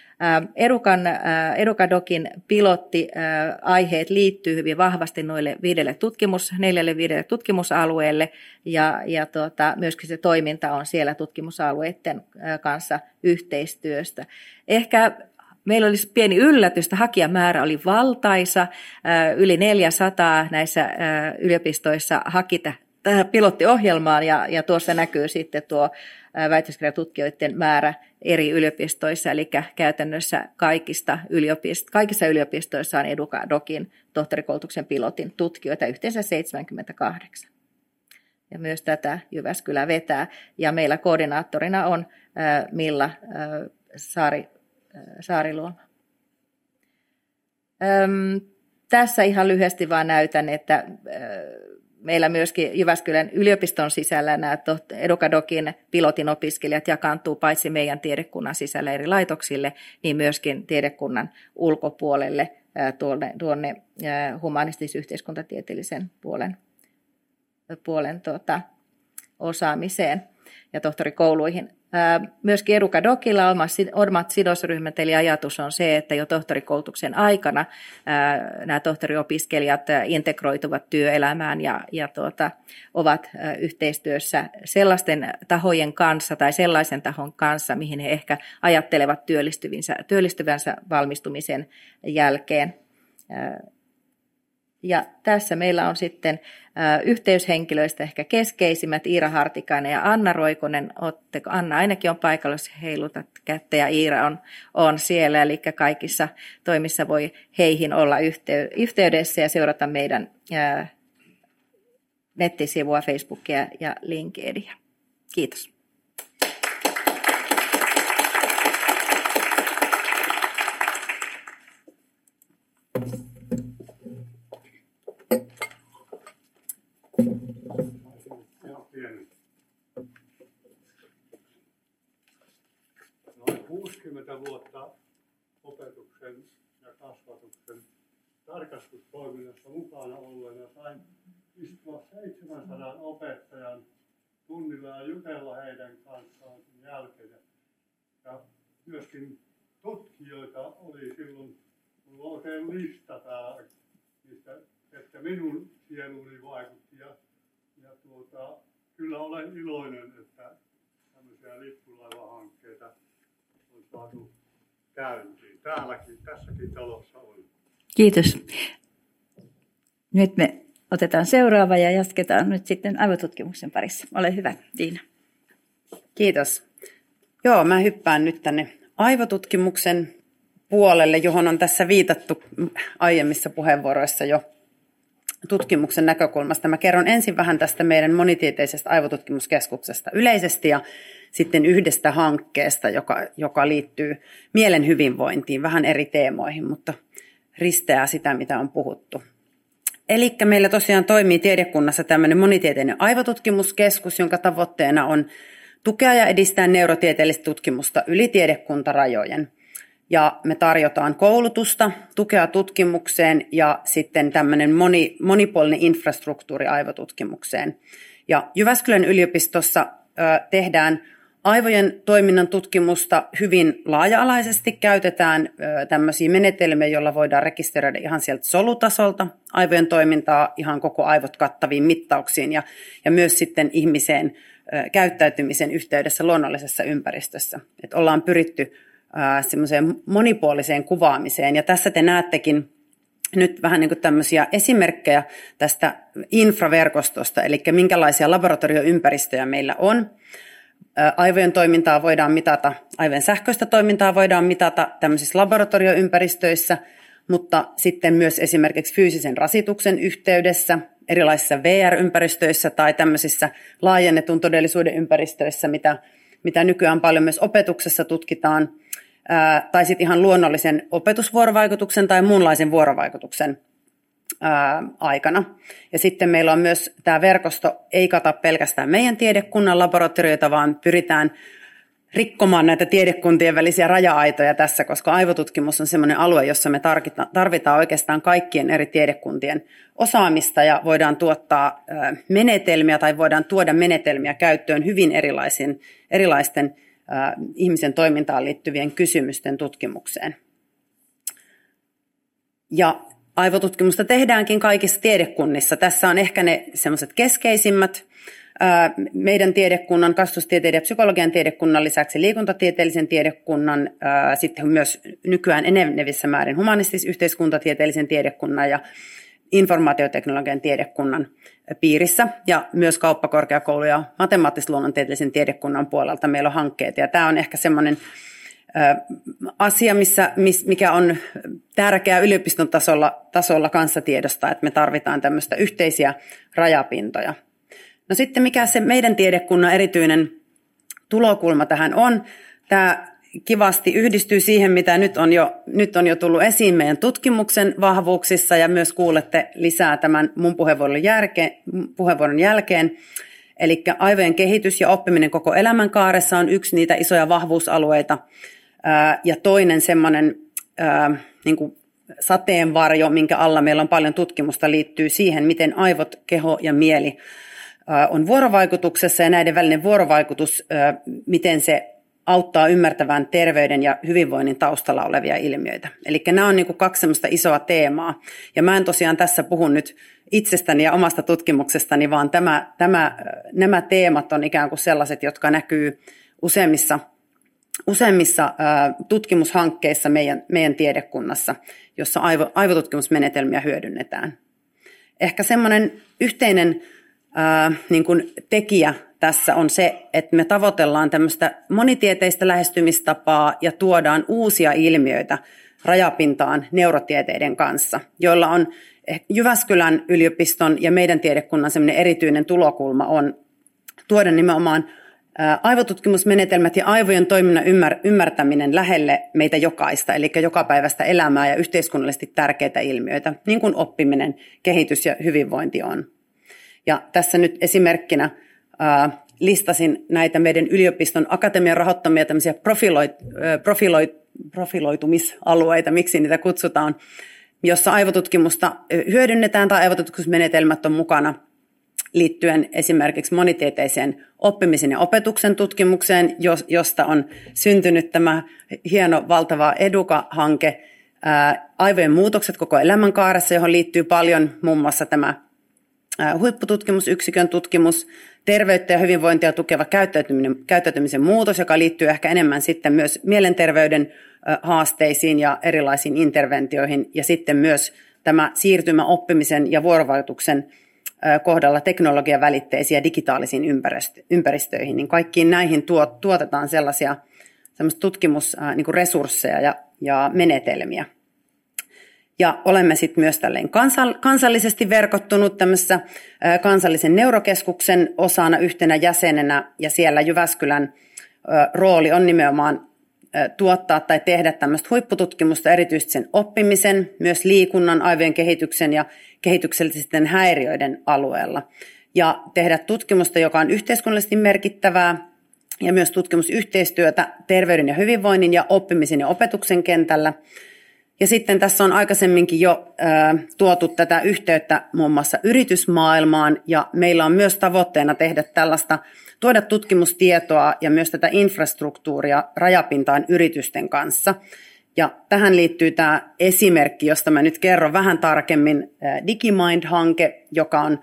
Educa-docin pilottiaiheet liittyy hyvin vahvasti noille 4-5 tutkimusalueelle ja myöskin se toiminta on siellä tutkimusalueiden kanssa yhteistyöstä. Ehkä meillä olisi pieni yllätys, että hakijamäärä oli valtaisa, yli 400 näissä yliopistoissa haki tähän pilottiohjelmaan ja tuossa näkyy sitten tuo väitöskirjatutkijoiden määrä eri yliopistoissa, eli käytännössä kaikissa yliopistoissa on Educa-docin tohtorikoulutuksen pilotin tutkijoita, yhteensä 78. Ja myös tätä Jyväskylä vetää, ja meillä koordinaattorina on Milla Saariluoma. Tässä ihan lyhyesti vaan näytän, että meillä myöskin Jyväskylän yliopiston sisällä nämä Educa-docin pilotin opiskelijat jakaantuu paitsi meidän tiedekunnan sisällä eri laitoksille, niin myöskin tiedekunnan ulkopuolelle tuonne humanistis-yhteiskuntatieteellisen puolen osaamiseen ja tohtorikouluihin. Myöskin Educa-docilla on omat sidosryhmät, eli ajatus on se, että jo tohtorikoulutuksen aikana nämä tohtoriopiskelijat integroituvat työelämään ja ovat yhteistyössä sellaisten tahojen kanssa tai sellaisen tahon kanssa, mihin he ehkä ajattelevat työllistyvänsä valmistumisen jälkeen. Ja tässä meillä on sitten yhteyshenkilöistä ehkä keskeisimmät Iira Hartikainen ja Anna Roikonen. Anna ainakin on paikalla, jos heilutat kättä, ja Iira on siellä. Eli kaikissa toimissa voi heihin olla yhteydessä ja seurata meidän nettisivua, Facebookia ja LinkedInia. Kiitos. Noin 60 vuotta opetuksen ja kasvatuksen tarkastustoiminnassa mukana olleena sain istua 700 opettajan tunnilla ja jutella heidän kanssaan sen jälkeen. Ja myöskin tutkijoita oli silloin, minulla on oikein lista täällä niistä, että minun sieluuni vaikutti. Ja kyllä olen iloinen, että tämmöisiä lippulaivahankkeita on saatu käyntiin. Tässäkin talossa on. Kiitos. Nyt me otetaan seuraava ja jatketaan nyt sitten aivotutkimuksen parissa. Ole hyvä, Tiina. Kiitos. Joo, mä hyppään nyt tänne aivotutkimuksen puolelle, johon on tässä viitattu aiemmissa puheenvuoroissa jo tutkimuksen näkökulmasta. Mä kerron ensin vähän tästä meidän monitieteisestä aivotutkimuskeskuksesta yleisesti ja sitten yhdestä hankkeesta, joka liittyy mielen hyvinvointiin, vähän eri teemoihin, mutta risteää sitä, mitä on puhuttu. Eli meillä tosiaan toimii tiedekunnassa tämmöinen monitieteinen aivotutkimuskeskus, jonka tavoitteena on tukea ja edistää neurotieteellistä tutkimusta yli tiedekuntarajojen. Ja me tarjotaan koulutusta, tukea tutkimukseen ja sitten tämmöinen monipuolinen infrastruktuuri aivotutkimukseen. Ja Jyväskylän yliopistossa tehdään aivojen toiminnan tutkimusta hyvin laaja-alaisesti. Käytetään tämmöisiä menetelmiä, joilla voidaan rekisteröidä ihan sieltä solutasolta aivojen toimintaa ihan koko aivot kattaviin mittauksiin ja myös sitten ihmiseen käyttäytymisen yhteydessä luonnollisessa ympäristössä. Et ollaan pyritty semmoiseen monipuoliseen kuvaamiseen. Ja tässä te näettekin nyt vähän niin kuin tämmöisiä esimerkkejä tästä infraverkostosta, eli minkälaisia laboratorioympäristöjä meillä on. Aivojen toimintaa voidaan mitata, aivojen sähköistä toimintaa voidaan mitata tämmöisissä laboratorioympäristöissä, mutta sitten myös esimerkiksi fyysisen rasituksen yhteydessä, erilaisissa VR-ympäristöissä tai tämmöisissä laajennetun todellisuuden ympäristöissä, mitä nykyään paljon myös opetuksessa tutkitaan, tai sitten ihan luonnollisen opetusvuorovaikutuksen tai muunlaisen vuorovaikutuksen aikana. Ja sitten meillä on myös tämä verkosto, ei kata pelkästään meidän tiedekunnan laboratorioita, vaan pyritään rikkomaan näitä tiedekuntien välisiä raja-aitoja tässä, koska aivotutkimus on sellainen alue, jossa me tarvitaan oikeastaan kaikkien eri tiedekuntien osaamista ja voidaan tuottaa menetelmiä tai voidaan tuoda menetelmiä käyttöön hyvin erilaisten ihmisen toimintaan liittyvien kysymysten tutkimukseen. Ja aivotutkimusta tehdäänkin kaikissa tiedekunnissa. Tässä on ehkä ne semmoiset keskeisimmät. Meidän tiedekunnan, kasvatustieteiden ja psykologian tiedekunnan lisäksi liikuntatieteellisen tiedekunnan, sitten myös nykyään enenevissä määrin humanistis-yhteiskuntatieteellisen tiedekunnan ja informaatioteknologian tiedekunnan piirissä. Ja myös kauppakorkeakoulu- ja matemaattis-luonnontieteellisen tiedekunnan puolelta meillä on hankkeet. Ja tämä on ehkä semmoinen asia, mikä on tärkeää yliopiston tasolla kanssa tiedostaa, että me tarvitaan tämmöistä yhteisiä rajapintoja. No sitten mikä se meidän tiedekunnan erityinen tulokulma tähän on, tämä kivasti yhdistyy siihen, mitä nyt on jo tullut esiin meidän tutkimuksen vahvuuksissa ja myös kuulette lisää tämän mun puheenvuoron jälkeen. Eli aivojen kehitys ja oppiminen koko elämänkaaressa on yksi niitä isoja vahvuusalueita ja toinen semmoinen niin kuin sateenvarjo, minkä alla meillä on paljon tutkimusta, liittyy siihen, miten aivot, keho ja mieli on vuorovaikutuksessa ja näiden välinen vuorovaikutus, miten se auttaa ymmärtämään terveyden ja hyvinvoinnin taustalla olevia ilmiöitä. Eli nämä on niin kuin kaksi semmoista isoa teemaa. Ja mä en tosiaan tässä puhu nyt itsestäni ja omasta tutkimuksestani, vaan nämä teemat on ikään kuin sellaiset, jotka näkyy useimmissa tutkimushankkeissa meidän tiedekunnassa, jossa aivotutkimusmenetelmiä hyödynnetään. Ehkä semmoinen yhteinen niin kuin tekijä tässä on se, että me tavoitellaan tämmöistä monitieteistä lähestymistapaa ja tuodaan uusia ilmiöitä rajapintaan neurotieteiden kanssa, joilla on Jyväskylän yliopiston ja meidän tiedekunnan semmoinen erityinen tulokulma on tuoda nimenomaan aivotutkimusmenetelmät ja aivojen toiminnan ymmärtäminen lähelle meitä jokaista, eli jokapäiväistä elämää ja yhteiskunnallisesti tärkeitä ilmiöitä, niin kuin oppiminen, kehitys ja hyvinvointi on. Ja tässä nyt esimerkkinä listasin näitä meidän yliopiston akatemian rahoittamia tämmöisiä profiloitumisalueita, miksi niitä kutsutaan, jossa aivotutkimusta hyödynnetään tai aivotutkimusmenetelmät on mukana liittyen esimerkiksi monitieteiseen oppimisen ja opetuksen tutkimukseen, josta on syntynyt tämä hieno valtava EDUCA-hanke, aivojen muutokset koko elämänkaaressa, johon liittyy paljon muun muassa tämä huippututkimusyksikön tutkimus, terveyttä ja hyvinvointia tukeva käyttäytymisen muutos, joka liittyy ehkä enemmän sitten myös mielenterveyden haasteisiin ja erilaisiin interventioihin, ja sitten myös tämä siirtymä oppimisen ja vuorovaikutuksen kohdalla teknologiavälitteisiin ja digitaalisiin ympäristöihin, niin kaikkiin näihin tuotetaan semmoista tutkimusresursseja ja menetelmiä. Ja olemme sitten myös tälleen kansallisesti verkottunut tämmöisessä kansallisen neurokeskuksen osana yhtenä jäsenenä, ja siellä Jyväskylän rooli on nimenomaan tuottaa tai tehdä tämmöistä huippututkimusta erityisesti sen oppimisen, myös liikunnan, aivojen kehityksen ja kehityksellisten häiriöiden alueella. Ja tehdä tutkimusta, joka on yhteiskunnallisesti merkittävää, ja myös tutkimusyhteistyötä terveyden ja hyvinvoinnin ja oppimisen ja opetuksen kentällä. Ja sitten tässä on aikaisemminkin jo tuotu tätä yhteyttä muun muassa yritysmaailmaan, ja meillä on myös tavoitteena tehdä tällaista, tuoda tutkimustietoa ja myös tätä infrastruktuuria rajapintaan yritysten kanssa. Ja tähän liittyy tämä esimerkki, josta mä nyt kerron vähän tarkemmin, DigiMind-hanke, joka on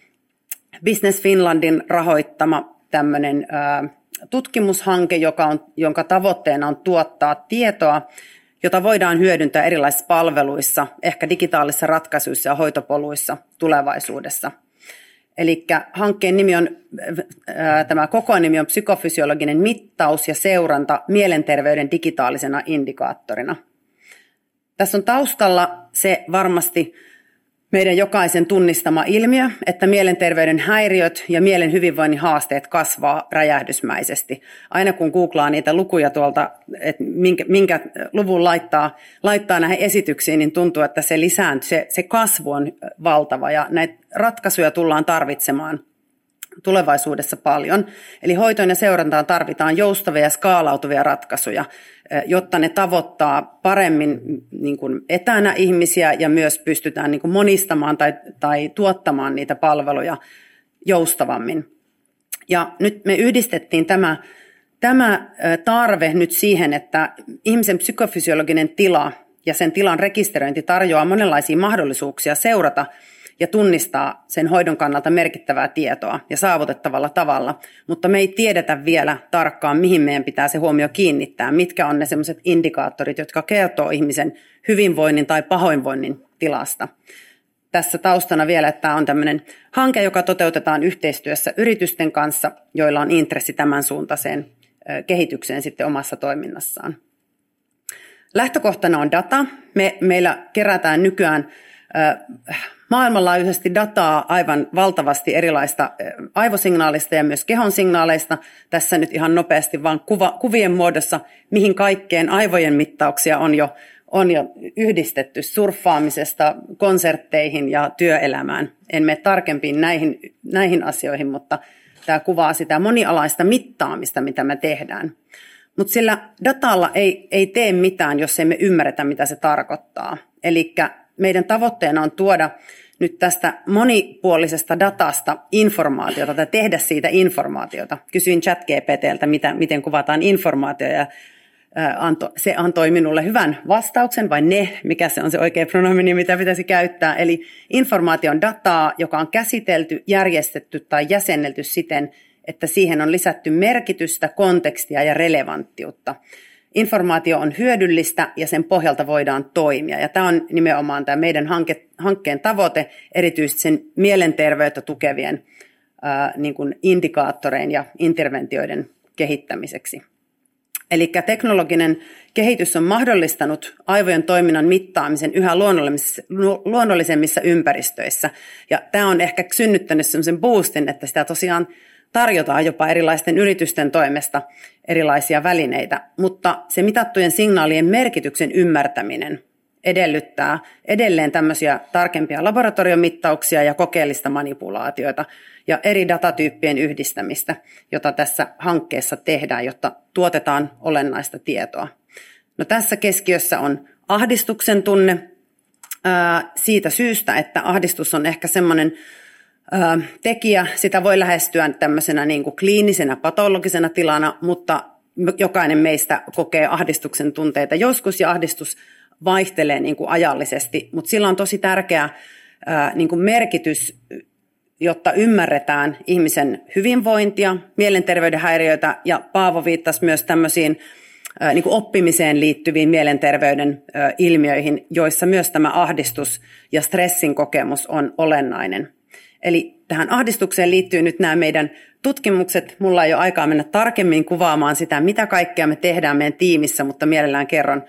Business Finlandin rahoittama tämmöinen tutkimushanke, jonka tavoitteena on tuottaa tietoa, jota voidaan hyödyntää erilaisissa palveluissa, ehkä digitaalisissa ratkaisuissa ja hoitopoluissa tulevaisuudessa. Eli hankkeen nimi on, tämä koko nimi on psykofysiologinen mittaus ja seuranta mielenterveyden digitaalisena indikaattorina. Tässä on taustalla se varmasti meidän jokaisen tunnistama ilmiö, että mielenterveyden häiriöt ja mielen hyvinvoinnin haasteet kasvaa räjähdysmäisesti. Aina kun googlaa niitä lukuja tuolta, että minkä luvun laittaa näihin esityksiin, niin tuntuu, että se lisääntyy, se kasvu on valtava ja näitä ratkaisuja tullaan tarvitsemaan tulevaisuudessa paljon. Eli hoitoon ja seurantaan tarvitaan joustavia ja skaalautuvia ratkaisuja, jotta ne tavoittaa paremmin niin kuin etänä ihmisiä ja myös pystytään niin kuin monistamaan tai tuottamaan niitä palveluja joustavammin. Ja nyt me yhdistettiin tämä tarve nyt siihen, että ihmisen psykofysiologinen tila ja sen tilan rekisteröinti tarjoaa monenlaisia mahdollisuuksia seurata ja tunnistaa sen hoidon kannalta merkittävää tietoa ja saavutettavalla tavalla, mutta me ei tiedetä vielä tarkkaan, mihin meidän pitää se huomio kiinnittää, mitkä on ne sellaiset indikaattorit, jotka kertoo ihmisen hyvinvoinnin tai pahoinvoinnin tilasta. Tässä taustana vielä, että tämä on tämmöinen hanke, joka toteutetaan yhteistyössä yritysten kanssa, joilla on intressi tämän suuntaiseen kehitykseen sitten omassa toiminnassaan. Lähtökohtana on data. Meillä kerätään nykyään maailmanlaajuisesti dataa aivan valtavasti erilaista aivosignaalista ja myös kehon signaaleista. Tässä nyt ihan nopeasti vaan kuvien muodossa, mihin kaikkeen aivojen mittauksia on jo yhdistetty surffaamisesta konsertteihin ja työelämään. En mene tarkempiin näihin asioihin, mutta tämä kuvaa sitä monialaista mittaamista, mitä me tehdään. Mutta sillä datalla ei tee mitään, jos emme ymmärretä, mitä se tarkoittaa. Eli meidän tavoitteena on tuoda nyt tästä monipuolisesta datasta informaatiota tai tehdä siitä informaatiota. Kysyin ChatGPT:ltä, miten kuvataan informaatio, ja se antoi minulle hyvän vastauksen, vai mikä se on se oikea pronomini, mitä pitäisi käyttää. Eli informaatio on dataa, joka on käsitelty, järjestetty tai jäsennelty siten, että siihen on lisätty merkitystä, kontekstia ja relevanttiutta. Informaatio on hyödyllistä ja sen pohjalta voidaan toimia. Ja tämä on nimenomaan tämä meidän hankkeen tavoite, erityisesti sen mielenterveyttä tukevien niin kuin indikaattoreiden ja interventioiden kehittämiseksi. Eli teknologinen kehitys on mahdollistanut aivojen toiminnan mittaamisen yhä luonnollisemmissa ympäristöissä. Ja tämä on ehkä synnyttänyt sellaisen boostin, että sitä tosiaan tarjotaan jopa erilaisten yritysten toimesta erilaisia välineitä, mutta se mitattujen signaalien merkityksen ymmärtäminen edellyttää edelleen tämmöisiä tarkempia laboratoriomittauksia ja kokeellista manipulaatioita ja eri datatyyppien yhdistämistä, jota tässä hankkeessa tehdään, jotta tuotetaan olennaista tietoa. No, tässä keskiössä on ahdistuksen tunne siitä syystä, että ahdistus on ehkä semmoinen tekijä, sitä voi lähestyä tämmöisenä niin kuin kliinisenä patologisena tilana, mutta jokainen meistä kokee ahdistuksen tunteita joskus ja ahdistus vaihtelee niin kuin ajallisesti, mutta sillä on tosi tärkeä niin kuin merkitys, jotta ymmärretään ihmisen hyvinvointia, mielenterveyden häiriöitä, ja Paavo viittasi myös tämmöisiin niin kuin oppimiseen liittyviin mielenterveyden ilmiöihin, joissa myös tämä ahdistus ja stressin kokemus on olennainen. Eli tähän ahdistukseen liittyy nyt nämä meidän tutkimukset. Mulla ei ole aikaa mennä tarkemmin kuvaamaan sitä, mitä kaikkea me tehdään meidän tiimissä, mutta mielellään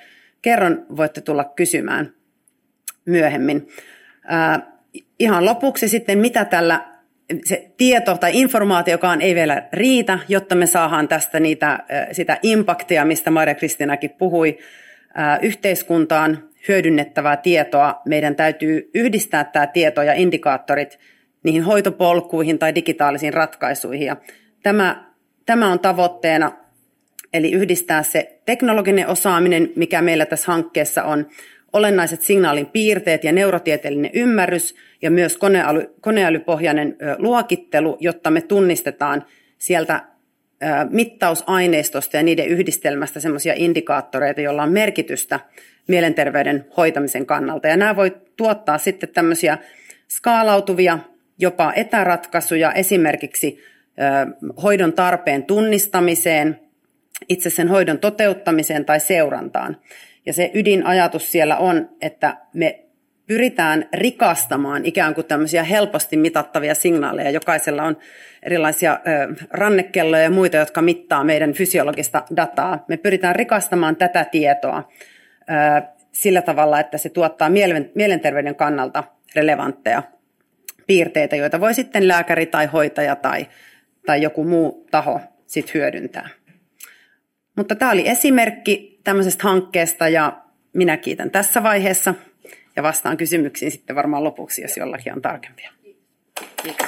kerron, voitte tulla kysymään myöhemmin. Ihan lopuksi sitten, mitä tällä se tieto tai informaatiokaan ei vielä riitä, jotta me saadaan tästä sitä impaktia, mistä Maria-Kristiinakin puhui, yhteiskuntaan hyödynnettävää tietoa. Meidän täytyy yhdistää tämä tieto ja indikaattorit niihin hoitopolkuihin tai digitaalisiin ratkaisuihin. Ja tämä on tavoitteena, eli yhdistää se teknologinen osaaminen, mikä meillä tässä hankkeessa on, olennaiset signaalin piirteet ja neurotieteellinen ymmärrys ja myös koneälypohjainen luokittelu, jotta me tunnistetaan sieltä mittausaineistosta ja niiden yhdistelmästä semmoisia indikaattoreita, joilla on merkitystä mielenterveyden hoitamisen kannalta. Ja nämä voi tuottaa sitten tämmöisiä skaalautuvia jopa etäratkaisuja esimerkiksi hoidon tarpeen tunnistamiseen, itse sen hoidon toteuttamiseen tai seurantaan. Ja se ydinajatus siellä on, että me pyritään rikastamaan ikään kuin tämmöisiä helposti mitattavia signaaleja. Jokaisella on erilaisia rannekelloja ja muita, jotka mittaa meidän fysiologista dataa. Me pyritään rikastamaan tätä tietoa sillä tavalla, että se tuottaa mielenterveyden kannalta relevantteja piirteitä, joita voi sitten lääkäri tai hoitaja tai joku muu taho sit hyödyntää. Mutta tämä oli esimerkki tämmöisestä hankkeesta ja minä kiitän tässä vaiheessa ja vastaan kysymyksiin sitten varmaan lopuksi, jos jollakin on tarkempia. Kiitos.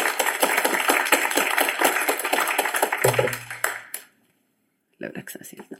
Löydäksä sieltä?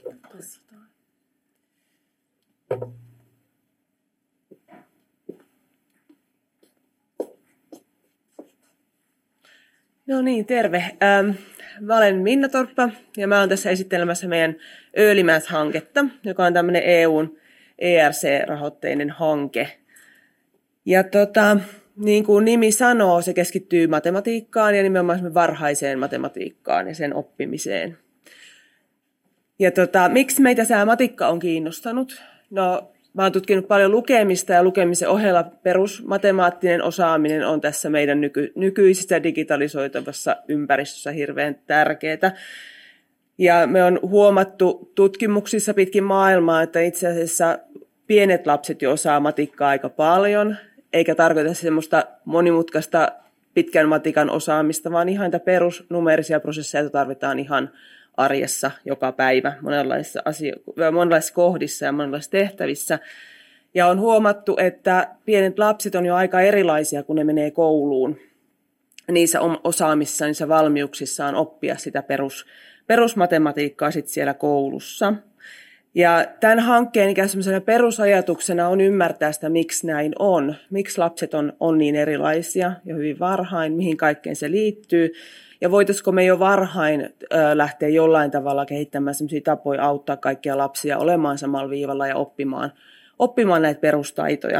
No niin, terve. Mä olen Minna Torppa ja mä olen tässä esittelemässä meidän Early Math-hanketta, joka on tämmöinen EUn ERC-rahoitteinen hanke. Ja niin kuin nimi sanoo, se keskittyy matematiikkaan ja nimenomaan varhaiseen matematiikkaan ja sen oppimiseen. Ja miksi meitä tämä matikka on kiinnostanut? No, mä oon tutkinut paljon lukemista ja lukemisen ohella perusmatemaattinen osaaminen on tässä meidän nykyisessä digitalisoitavassa ympäristössä hirveän tärkeää. Ja me on huomattu tutkimuksissa pitkin maailmaa, että itse asiassa pienet lapset jo osaa matikkaa aika paljon, eikä tarkoita semmoista monimutkaista pitkän matikan osaamista, vaan ihan niitä perusnumeerisia prosesseja tarvitaan ihan arjessa joka päivä monenlaisissa kohdissa ja monenlaisissa tehtävissä. Ja on huomattu, että pienet lapset on jo aika erilaisia, kun ne menee kouluun. Niissä osaamissa, niissä valmiuksissaan oppia sitä perusmatematiikkaa sit siellä koulussa. Ja tämän hankkeen ikään semmoisena perusajatuksena on ymmärtää sitä, miksi näin on. Miksi lapset on niin erilaisia ja hyvin varhain, mihin kaikkeen se liittyy. Ja voitaisiko me jo varhain lähteä jollain tavalla kehittämään sellaisia tapoja auttaa kaikkia lapsia olemaan samalla viivalla ja oppimaan näitä perustaitoja.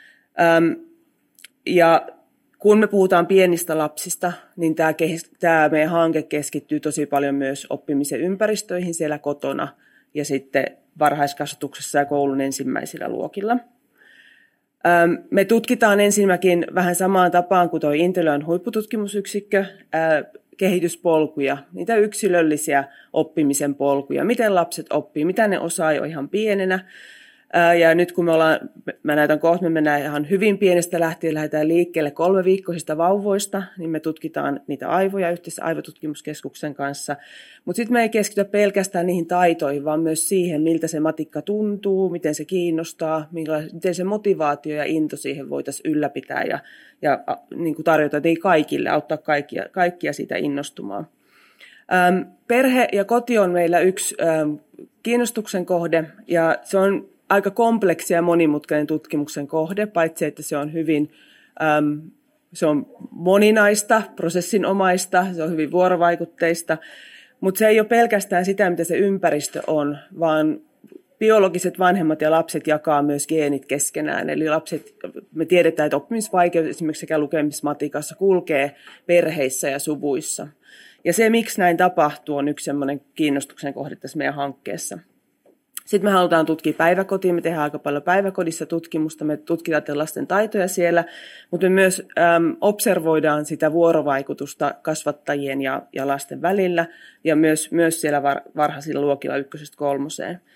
Ja kun me puhutaan pienistä lapsista, niin tämä meidän hanke keskittyy tosi paljon myös oppimisen ympäristöihin siellä kotona ja sitten varhaiskasvatuksessa ja koulun ensimmäisillä luokilla. Me tutkitaan ensinnäkin vähän samaan tapaan kuin tuo Intellion huippututkimusyksikkö, kehityspolkuja, niitä yksilöllisiä oppimisen polkuja, miten lapset oppii, mitä ne osaa jo ihan pienenä. Ja nyt kun mä näytän kohta, me mennään ihan hyvin pienestä lähtien, lähdetään liikkeelle 3-viikkoisista vauvoista, niin me tutkitaan niitä aivoja yhteensä Aivotutkimuskeskuksen kanssa. Mutta sitten me ei keskitytä pelkästään niihin taitoihin, vaan myös siihen, miltä se matikka tuntuu, miten se kiinnostaa, miten se motivaatio ja into siihen voitaisiin ylläpitää ja niin kuin tarjota kaikille, auttaa kaikkia siitä innostumaan. Perhe ja koti on meillä yksi kiinnostuksen kohde ja se on aika kompleksi ja monimutkainen tutkimuksen kohde, paitsi että se on hyvin se on moninaista, prosessinomaista, se on hyvin vuorovaikutteista, mutta se ei ole pelkästään sitä, mitä se ympäristö on, vaan biologiset vanhemmat ja lapset jakaa myös geenit keskenään. Eli me tiedetään, että oppimisvaikeus esimerkiksi sekä lukemismatikassa kulkee perheissä ja suvuissa. Ja se, miksi näin tapahtuu, on yksi sellainen kiinnostuksen kohde tässä meidän hankkeessa. Sitten me halutaan tutkia päiväkotiin, me tehdään aika paljon päiväkodissa tutkimusta, me tutkitaan lasten taitoja siellä, mutta me myös observoidaan sitä vuorovaikutusta kasvattajien ja lasten välillä ja myös siellä varhaisilla luokilla 1-3.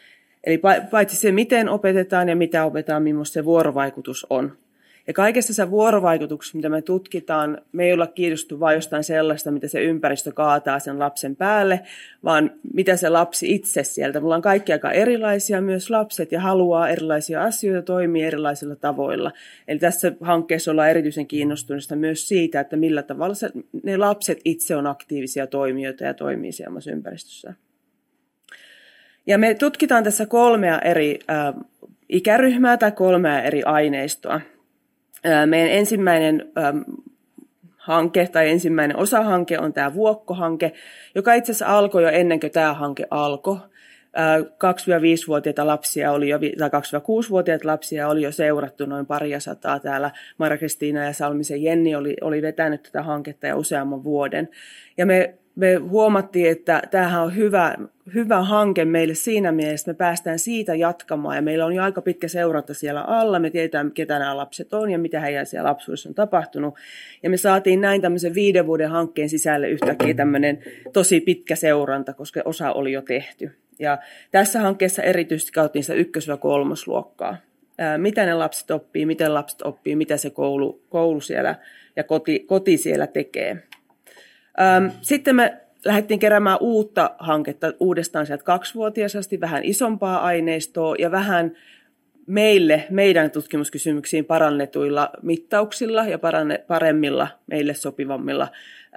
Eli paitsi se, miten opetetaan ja mitä opetetaan, millaista se vuorovaikutus on. Ja kaikessa se vuorovaikutuksessa, mitä me tutkitaan, me ei olla kiinnostu vain jostain sellaista, mitä se ympäristö kaataa sen lapsen päälle, vaan mitä se lapsi itse sieltä. Mulla on kaikki aika erilaisia myös lapset ja haluaa erilaisia asioita, toimii erilaisilla tavoilla. Eli tässä hankkeessa ollaan erityisen kiinnostuneita myös siitä, että millä tavalla ne lapset itse on aktiivisia toimijoita ja toimii siellä ympäristössä. Ja me tutkitaan tässä 3 eri ikäryhmää tai 3 eri aineistoa. Meidän ensimmäinen hanke tai ensimmäinen osahanke on tämä Vuokko-hanke, joka itse asiassa alkoi jo ennen kuin tämä hanke alkoi. 2-5-vuotiaita lapsia oli jo, tai 2-6-vuotiaita lapsia oli jo seurattu noin 200 täällä. Mari-Kristiina ja Salmisen Jenni oli vetänyt tätä hanketta jo useamman vuoden. Ja me huomattiin, että tämähän on hyvä hanke meille siinä mielessä, että me päästään siitä jatkamaan. Ja meillä on jo aika pitkä seuranta siellä alla. Me tiedetään, ketä nämä lapset on ja mitä heidän siellä lapsuudessa on tapahtunut. Ja me saatiin näin tämmöisen 5 vuoden hankkeen sisälle yhtäkkiä tämmöinen tosi pitkä seuranta, koska osa oli jo tehty. Ja tässä hankkeessa erityisesti kauttiin sitä 1-3 luokkaa. Mitä ne lapset oppii, miten lapset oppii, mitä se koulu siellä ja koti siellä tekee. Sitten me lähdettiin keräämään uutta hanketta uudestaan sieltä 2-vuotiaasti, vähän isompaa aineistoa ja vähän meidän tutkimuskysymyksiin parannetuilla mittauksilla ja paremmilla, meille sopivammilla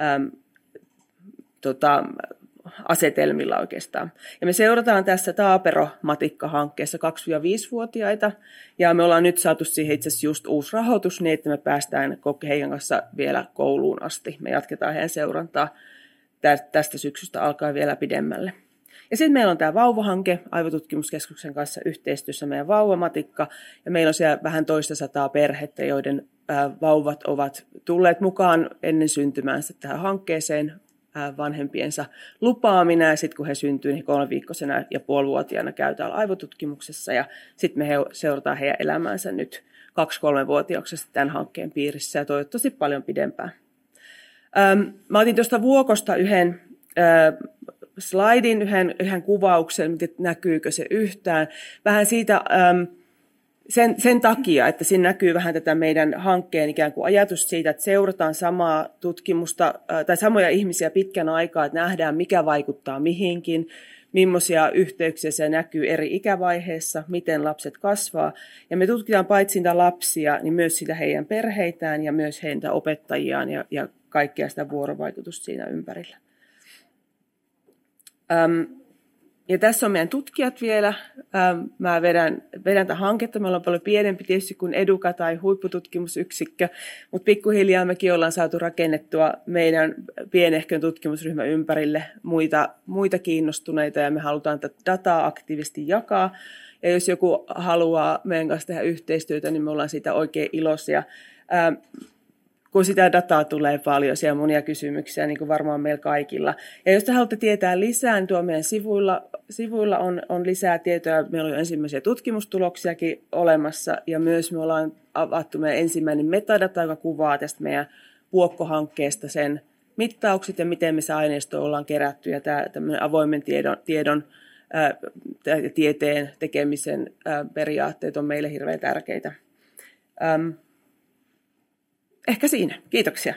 asetelmilla oikeastaan. Ja me seurataan tässä Taapero-matikka-hankkeessa 2-5-vuotiaita, ja me ollaan nyt saatu siihen itse asiassa just uusi rahoitus, niin että me päästään heidän kanssa vielä kouluun asti. Me jatketaan heidän seurantaa tästä syksystä alkaen vielä pidemmälle. Ja sitten meillä on tämä Vauva-hanke Aivotutkimuskeskuksen kanssa yhteistyössä meidän Vauvamatikka, ja meillä on siellä vähän 200 perhettä, joiden vauvat ovat tulleet mukaan ennen syntymäänsä tähän hankkeeseen vanhempiensa lupaamina, ja sitten kun he syntyvät, niin 3-viikkoisena ja 5-vuotiaana käy täällä aivotutkimuksessa, ja sitten me seurataan heidän elämäänsä nyt 2-3-vuotiauksesta tämän hankkeen piirissä, ja toivottavasti paljon pidempään. Mä otin tuosta Vuokosta yhden slaidin, yhden kuvauksen, että näkyykö se yhtään. Vähän siitä sen takia, että siinä näkyy vähän tätä meidän hankkeen ikään kuin ajatus siitä, että seurataan samaa tutkimusta tai samoja ihmisiä pitkän aikaa, että nähdään mikä vaikuttaa mihinkin, millaisia yhteyksiä se näkyy eri ikävaiheessa, miten lapset kasvaa. Ja me tutkitaan paitsi niitä lapsia, niin myös sitä heidän perheitään ja myös heidän opettajiaan ja kaikkea sitä vuorovaikutusta siinä ympärillä. Ja tässä on meidän tutkijat vielä. Mä vedän tätä hanketta. Meillä on paljon pienempi tietysti kuin Educa tai huippututkimusyksikkö, mutta pikkuhiljaa mekin ollaan saatu rakennettua meidän pienehkön tutkimusryhmän ympärille muita kiinnostuneita, ja me halutaan tätä dataa aktiivisesti jakaa. Ja jos joku haluaa meidän kanssa tehdä yhteistyötä, niin me ollaan siitä oikein iloisia. Kun sitä dataa tulee paljon, siellä on monia kysymyksiä, niin kuin varmaan meillä kaikilla. Ja jos te haluatte tietää lisää, niin tuo meidän sivuilla on lisää tietoja. Meillä on jo ensimmäisiä tutkimustuloksiakin olemassa, ja myös me ollaan avattu meidän ensimmäinen metadata, joka kuvaa tästä meidän Vuokko-hankkeesta sen mittaukset ja miten me se aineisto ollaan kerätty. Ja tämä tämmöinen avoimen tiedon ja tieteen tekemisen periaatteet on meille hirveän tärkeitä. Ehkä siinä. Kiitoksia.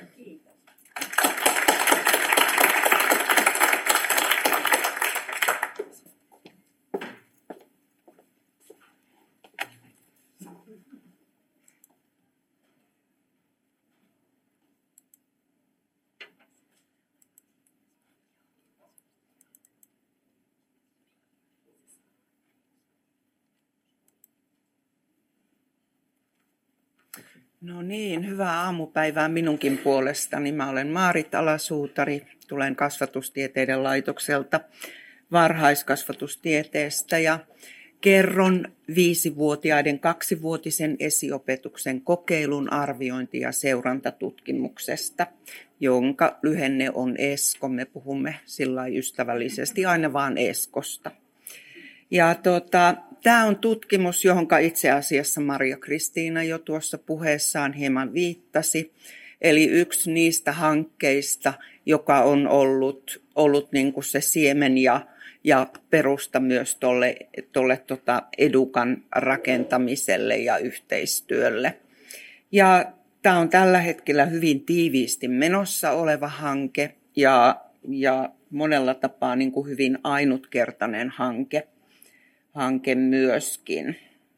No niin, hyvää aamupäivää minunkin puolestani. Mä olen Maarit Alasuutari, tulen kasvatustieteiden laitokselta varhaiskasvatustieteestä ja kerron 5-vuotiaiden 2-vuotisen esiopetuksen kokeilun arviointi- ja seurantatutkimuksesta, jonka lyhenne on ESKO. Me puhumme sillä ystävällisesti aina vaan ESKOsta. Ja tämä on tutkimus, johon itse asiassa Maria-Kristiina jo tuossa puheessaan hieman viittasi. Eli yksi niistä hankkeista, joka on ollut niin kuin se siemen ja perusta myös tuolle edukan rakentamiselle ja yhteistyölle. Ja tämä on tällä hetkellä hyvin tiiviisti menossa oleva hanke ja monella tapaa niin kuin hyvin ainutkertainen hanke myöskin.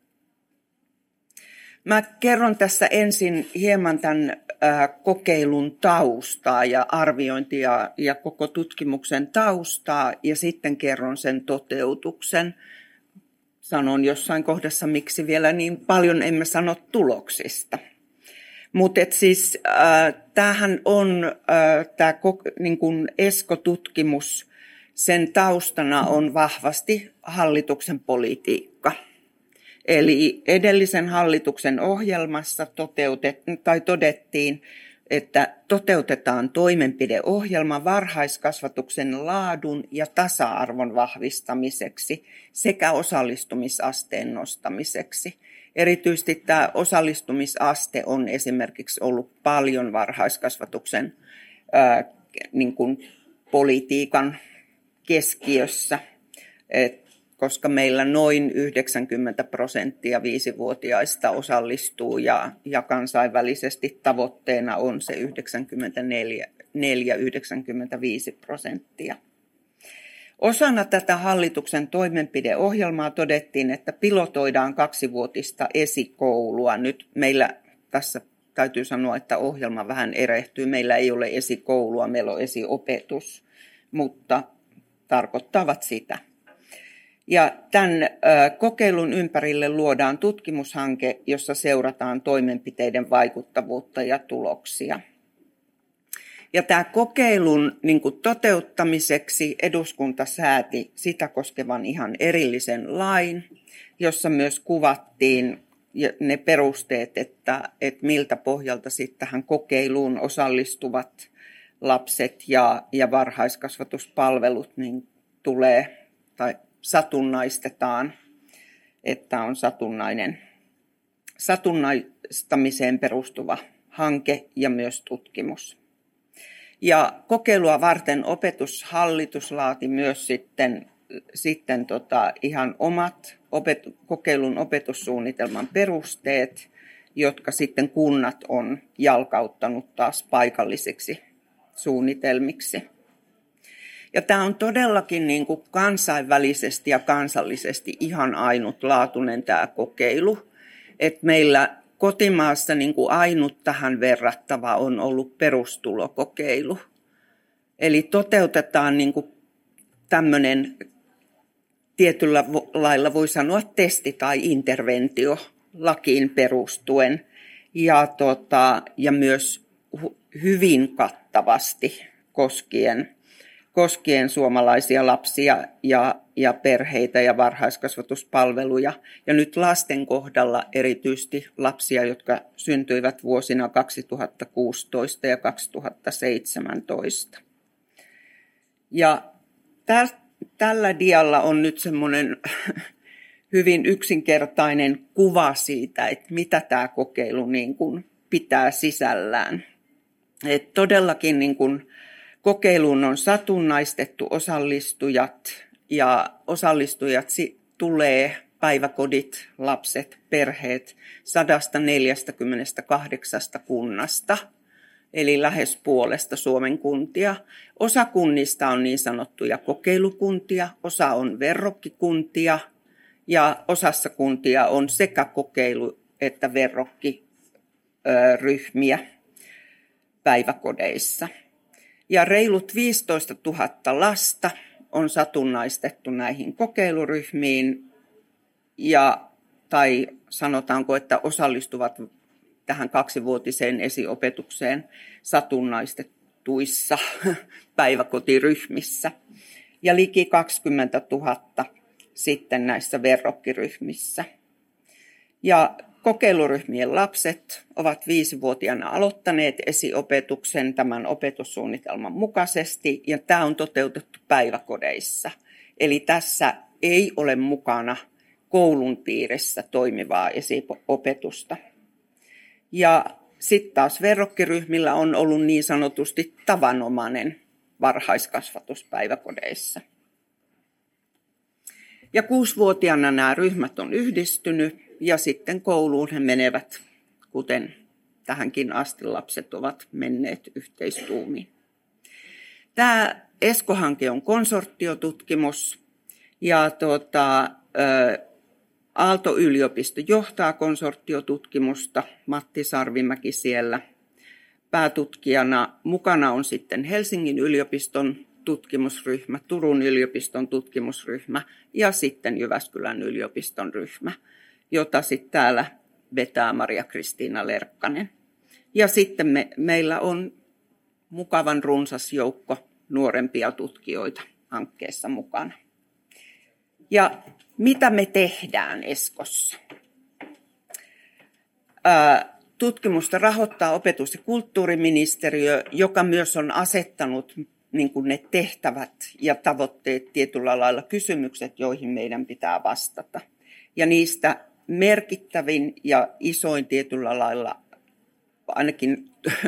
Mä kerron tässä ensin hieman tämän kokeilun taustaa ja arviointia ja koko tutkimuksen taustaa ja sitten kerron sen toteutuksen. Sanon jossain kohdassa, miksi vielä niin paljon emme sano tuloksista. Mutta siis tämähän on tämä niin kuin ESCO-tutkimus, sen taustana on vahvasti hallituksen politiikka. Eli edellisen hallituksen ohjelmassa todettiin, että toteutetaan toimenpideohjelma varhaiskasvatuksen laadun ja tasa-arvon vahvistamiseksi sekä osallistumisasteen nostamiseksi. Erityisesti tämä osallistumisaste on esimerkiksi ollut paljon varhaiskasvatuksen niin kuin politiikan keskiössä, koska meillä noin 90% 5-vuotiaista osallistuu ja kansainvälisesti tavoitteena on se 94-95%. Osana tätä hallituksen toimenpideohjelmaa todettiin, että pilotoidaan 2-vuotista esikoulua. Nyt meillä tässä täytyy sanoa, että ohjelma vähän erehtyy. Meillä ei ole esikoulua, meillä on esiopetus, mutta tarkoittavat sitä. Ja tämän kokeilun ympärille luodaan tutkimushanke, jossa seurataan toimenpiteiden vaikuttavuutta ja tuloksia. Ja tämä kokeilun niin kuin toteuttamiseksi eduskunta sääti sitä koskevan ihan erillisen lain, jossa myös kuvattiin ne perusteet, että miltä pohjalta sitten tähän kokeiluun osallistuvat lapset ja varhaiskasvatuspalvelut niin tulee tai satunnaistetaan, että on satunnaistamiseen perustuva hanke ja myös tutkimus. Ja kokeilua varten Opetushallitus laati myös sitten ihan omat kokeilun opetussuunnitelman perusteet, jotka sitten kunnat on jalkauttanut taas paikallisiksi suunnitelmiksi. Ja tämä on todellakin niin kuin kansainvälisesti ja kansallisesti ihan ainutlaatuinen tämä kokeilu, että meillä kotimaassa niin kuin ainut tähän verrattava on ollut perustulokokeilu. Eli toteutetaan niin kuin tämmöinen tietyllä lailla voi sanoa testi tai interventio lakiin perustuen ja myös hyvin kattavasti koskien suomalaisia lapsia ja perheitä ja varhaiskasvatuspalveluja. Ja nyt lasten kohdalla erityisesti lapsia, jotka syntyivät vuosina 2016 ja 2017. Ja tällä dialla on nyt semmoinen hyvin yksinkertainen kuva siitä, että mitä tämä kokeilu niin kuin pitää sisällään. Et todellakin niin kuin kokeiluun on satunnaistettu osallistujat ja osallistujat tulee päiväkodit, lapset, perheet 148 kunnasta, eli lähes puolesta Suomen kuntia. Osa kunnista on niin sanottuja kokeilukuntia, osa on verrokkikuntia ja osassa kuntia on sekä kokeilu- että verrokkiryhmiä päiväkodeissa. Ja reilut 15 000 lasta on satunnaistettu näihin kokeiluryhmiin tai sanotaanko, että osallistuvat tähän 2-vuotiseen esiopetukseen satunnaistetuissa päiväkotiryhmissä ja liki 20 000 sitten näissä verrokkiryhmissä. Ja kokeiluryhmien lapset ovat 5-vuotiaana aloittaneet esiopetuksen tämän opetussuunnitelman mukaisesti ja tämä on toteutettu päiväkodeissa. Eli tässä ei ole mukana koulun piirissä toimivaa esiopetusta. Ja sitten taas verrokkiryhmillä on ollut niin sanotusti tavanomainen varhaiskasvatus päiväkodeissa. Ja 6-vuotiaana nämä ryhmät on yhdistynyt ja sitten kouluun he menevät, kuten tähänkin asti lapset ovat menneet yhteistuumiin. Tämä ESCO-hanke on konsortiotutkimus ja Aalto-yliopisto johtaa konsortiotutkimusta, Matti Sarvimäki siellä päätutkijana. Mukana on sitten Helsingin yliopiston tutkimusryhmä, Turun yliopiston tutkimusryhmä ja sitten Jyväskylän yliopiston ryhmä, jota sitten täällä vetää Maria-Kristiina Lerkkanen. Ja sitten meillä on mukavan runsas joukko nuorempia tutkijoita hankkeessa mukana. Ja mitä me tehdään ESCOssa? Tutkimusta rahoittaa opetus- ja kulttuuriministeriö, joka myös on asettanut niin kuin ne tehtävät ja tavoitteet tietyllä lailla kysymykset, joihin meidän pitää vastata. Ja niistä merkittävin ja isoin tietyllä lailla, ainakin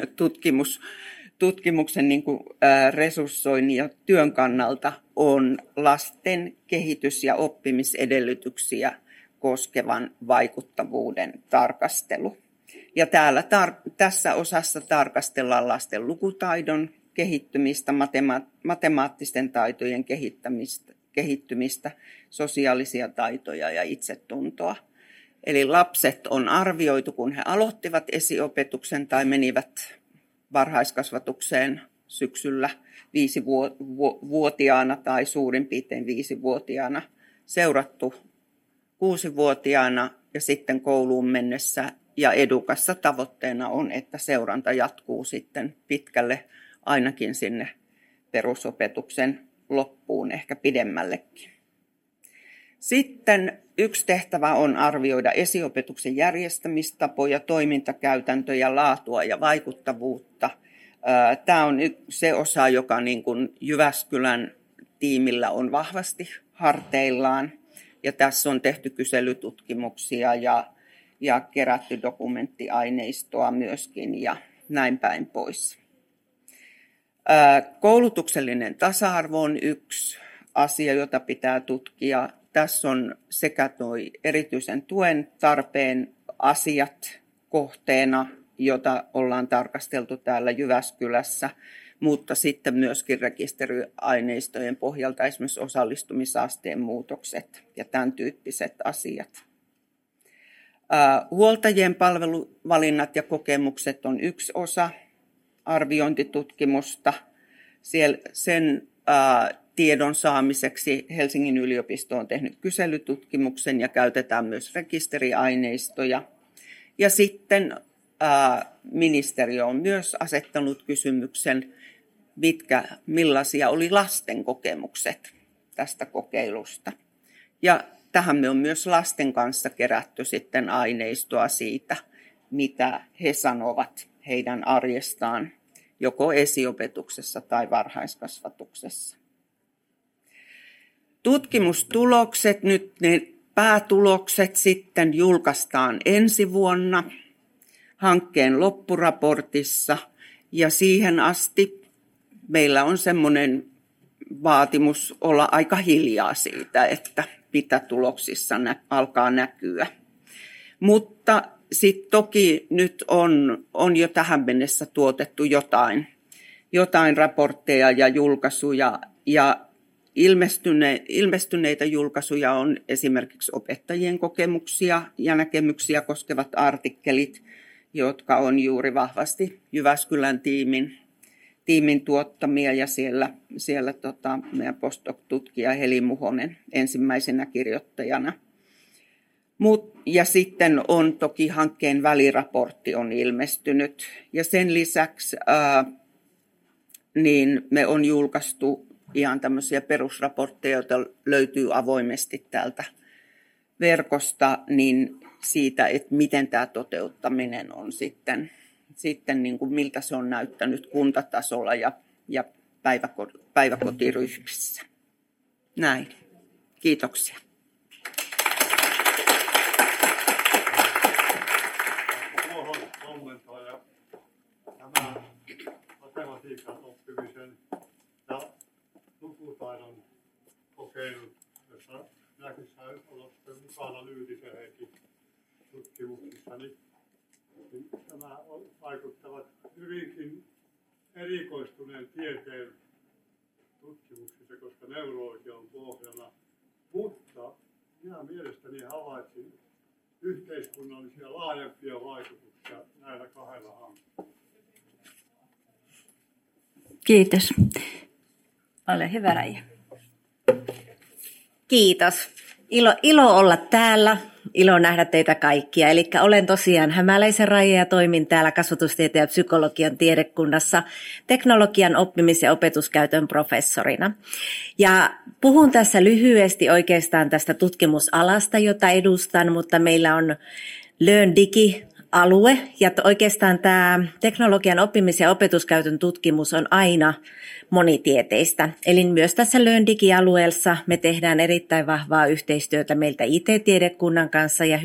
tutkimuksen niin kuin, resurssoinnin ja työn kannalta, on lasten kehitys- ja oppimisedellytyksiä koskevan vaikuttavuuden tarkastelu. Ja tässä osassa tarkastellaan lasten lukutaidon kehittymistä, matemaattisten taitojen kehittymistä, sosiaalisia taitoja ja itsetuntoa. Eli lapset on arvioitu, kun he aloittivat esiopetuksen tai menivät varhaiskasvatukseen syksyllä 5-vuotiaana tai suurin piirtein 5-vuotiaana, seurattu 6-vuotiaana ja sitten kouluun mennessä. Ja Edukassa tavoitteena on, että seuranta jatkuu sitten pitkälle ainakin sinne perusopetuksen loppuun, ehkä pidemmällekin. Sitten yksi tehtävä on arvioida esiopetuksen järjestämistapoja, toimintakäytäntöjä, laatua ja vaikuttavuutta. Tämä on se osa, joka niin kuin Jyväskylän tiimillä on vahvasti harteillaan. Ja tässä on tehty kyselytutkimuksia ja kerätty dokumenttiaineistoa myöskin ja näin päin pois. Koulutuksellinen tasa-arvo on yksi asia, jota pitää tutkia. Tässä on sekä toi erityisen tuen tarpeen asiat kohteena, jota ollaan tarkasteltu täällä Jyväskylässä, mutta sitten myöskin rekisteriaineistojen pohjalta esimerkiksi osallistumisasteen muutokset ja tämän tyyppiset asiat. Huoltajien palveluvalinnat ja kokemukset on yksi osa arviointitutkimusta. Sen tiedon saamiseksi Helsingin yliopisto on tehnyt kyselytutkimuksen ja käytetään myös rekisteriaineistoja. Ja sitten ministeriö on myös asettanut kysymyksen, millaisia oli lasten kokemukset tästä kokeilusta. Ja tähän me on myös lasten kanssa kerätty sitten aineistoa siitä, mitä he sanovat heidän arjestaan, joko esiopetuksessa tai varhaiskasvatuksessa. Tutkimustulokset, nyt ne päätulokset sitten julkaistaan ensi vuonna hankkeen loppuraportissa. Ja siihen asti meillä on semmoinen vaatimus olla aika hiljaa siitä, että mitä tuloksissa alkaa näkyä. Mutta sitten toki nyt on jo tähän mennessä tuotettu jotain raportteja ja julkaisuja. Ja ilmestyneitä julkaisuja on esimerkiksi opettajien kokemuksia ja näkemyksiä koskevat artikkelit, jotka on juuri vahvasti Jyväskylän tiimin tuottamia, ja siellä meidän postdoc-tutkija Heli Muhonen ensimmäisenä kirjoittajana. Ja sitten on toki hankkeen väliraportti on ilmestynyt, ja sen lisäksi niin me on julkaistu ihan tämmöisiä perusraportteja, joita löytyy avoimesti täältä verkosta, niin siitä, että miten tämä toteuttaminen on sitten niin kuin miltä se on näyttänyt kuntatasolla ja päiväkotiryhmissä. Näin. Kiitoksia. Tuohon kommentoida tämä matematiikan oppimisen ja lukutaidon kokeilu, jossa näkyy vaikuttavat hyvinkin erikoistuneen tieteen tutkimuksissa, koska neurologia on pohjana. Mutta minä mielestäni havaitsin yhteiskunnallisia laajempia vaikutuksia näillä kahdella hankkeella. Kiitos. Ole hyvä, Raija. Kiitos. Ilo olla täällä. Ilo nähdä teitä kaikkia. Eli olen tosiaan Hämäläisen Raija ja toimin täällä kasvatustieteen ja psykologian tiedekunnassa teknologian oppimis- ja opetuskäytön professorina. Ja puhun tässä lyhyesti oikeastaan tästä tutkimusalasta, jota edustan, mutta meillä on LearnDigi-alue ja oikeastaan tämä teknologian oppimis- ja opetuskäytön tutkimus on aina monitieteistä. Eli myös tässä LearnDigi-alueessa me tehdään erittäin vahvaa yhteistyötä meiltä IT-tiedekunnan kanssa ja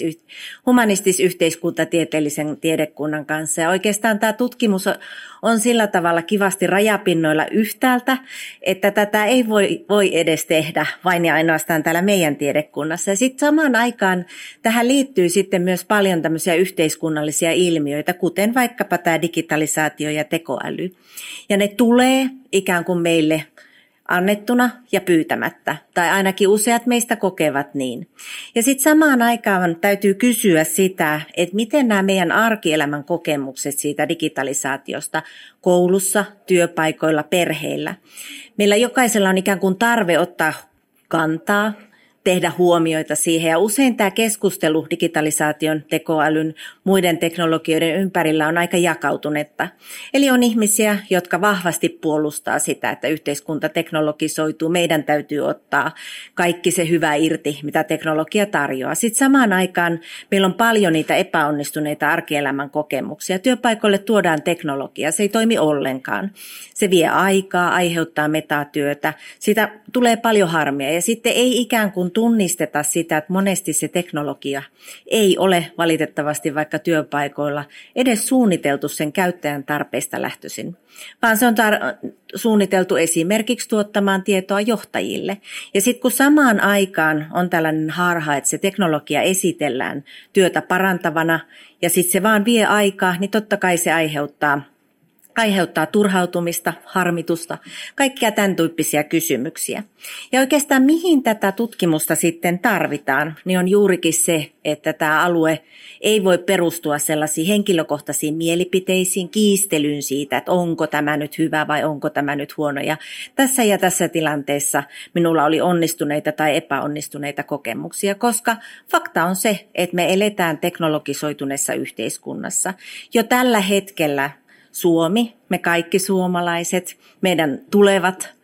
humanistis-yhteiskuntatieteellisen tiedekunnan kanssa. Ja oikeastaan tämä tutkimus on sillä tavalla kivasti rajapinnoilla yhtäältä, että tätä ei voi edes tehdä vain ja ainoastaan täällä meidän tiedekunnassa. Ja sitten samaan aikaan tähän liittyy sitten myös paljon tämmöisiä yhteiskunnallisia ilmiöitä, kuten vaikkapa tämä digitalisaatio ja tekoäly. Ja ne tulee ikään kuin meille annettuna ja pyytämättä, tai ainakin useat meistä kokevat niin. Ja sitten samaan aikaan täytyy kysyä sitä, että miten nämä meidän arkielämän kokemukset siitä digitalisaatiosta koulussa, työpaikoilla, perheillä. Meillä jokaisella on ikään kuin tarve ottaa kantaa, tehdä huomioita siihen. Ja usein tämä keskustelu digitalisaation, tekoälyn, muiden teknologioiden ympärillä on aika jakautunutta. Eli on ihmisiä, jotka vahvasti puolustaa sitä, että yhteiskunta teknologisoituu. Meidän täytyy ottaa kaikki se hyvä irti, mitä teknologia tarjoaa. Sitten samaan aikaan meillä on paljon niitä epäonnistuneita arkielämän kokemuksia. Työpaikoille tuodaan teknologiaa. Se ei toimi ollenkaan. Se vie aikaa, aiheuttaa metatyötä. Siitä tulee paljon harmia. Ja sitten ei ikään kuin tunnisteta sitä, että monesti se teknologia ei ole valitettavasti vaikka työpaikoilla edes suunniteltu sen käyttäjän tarpeista lähtöisin, vaan se on suunniteltu esimerkiksi tuottamaan tietoa johtajille. Ja sitten kun samaan aikaan on tällainen harha, että se teknologia esitellään työtä parantavana ja sitten se vaan vie aikaa, niin totta kai se aiheuttaa turhautumista, harmitusta, kaikkia tämän tyyppisiä kysymyksiä. Ja oikeastaan mihin tätä tutkimusta sitten tarvitaan, niin on juurikin se, että tämä alue ei voi perustua sellaisiin henkilökohtaisiin mielipiteisiin, kiistelyyn siitä, että onko tämä nyt hyvä vai onko tämä nyt huono. Ja tässä tilanteessa minulla oli onnistuneita tai epäonnistuneita kokemuksia, koska fakta on se, että me eletään teknologisoituneessa yhteiskunnassa. Jo tällä hetkellä Suomi, me kaikki suomalaiset, meidän tulevat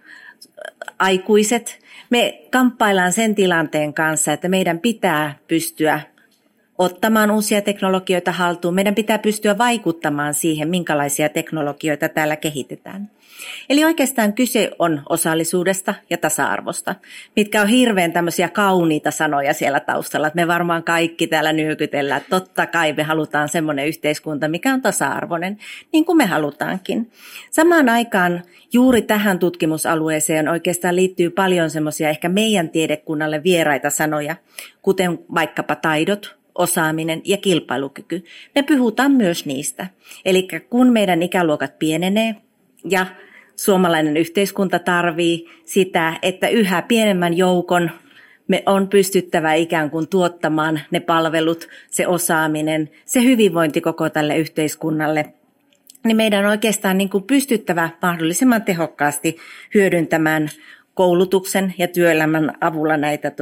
aikuiset, me kamppaillaan sen tilanteen kanssa, että meidän pitää pystyä ottamaan uusia teknologioita haltuun. Meidän pitää pystyä vaikuttamaan siihen, minkälaisia teknologioita täällä kehitetään. Eli oikeastaan kyse on osallisuudesta ja tasa-arvosta, mitkä on hirveän tämmöisiä kauniita sanoja siellä taustalla. Että me varmaan kaikki täällä nyökytellään, että totta kai me halutaan semmoinen yhteiskunta, mikä on tasa-arvoinen, niin kuin me halutaankin. Samaan aikaan juuri tähän tutkimusalueeseen oikeastaan liittyy paljon semmoisia ehkä meidän tiedekunnalle vieraita sanoja, kuten vaikkapa taidot, osaaminen ja kilpailukyky. Me puhutaan myös niistä. Eli kun meidän ikäluokat pienenee ja suomalainen yhteiskunta tarvii sitä, että yhä pienemmän joukon me on pystyttävä ikään kuin tuottamaan ne palvelut, se osaaminen, se hyvinvointi koko tälle yhteiskunnalle, niin meidän on oikeastaan niin kuin pystyttävä mahdollisimman tehokkaasti hyödyntämään koulutuksen ja työelämän avulla näitä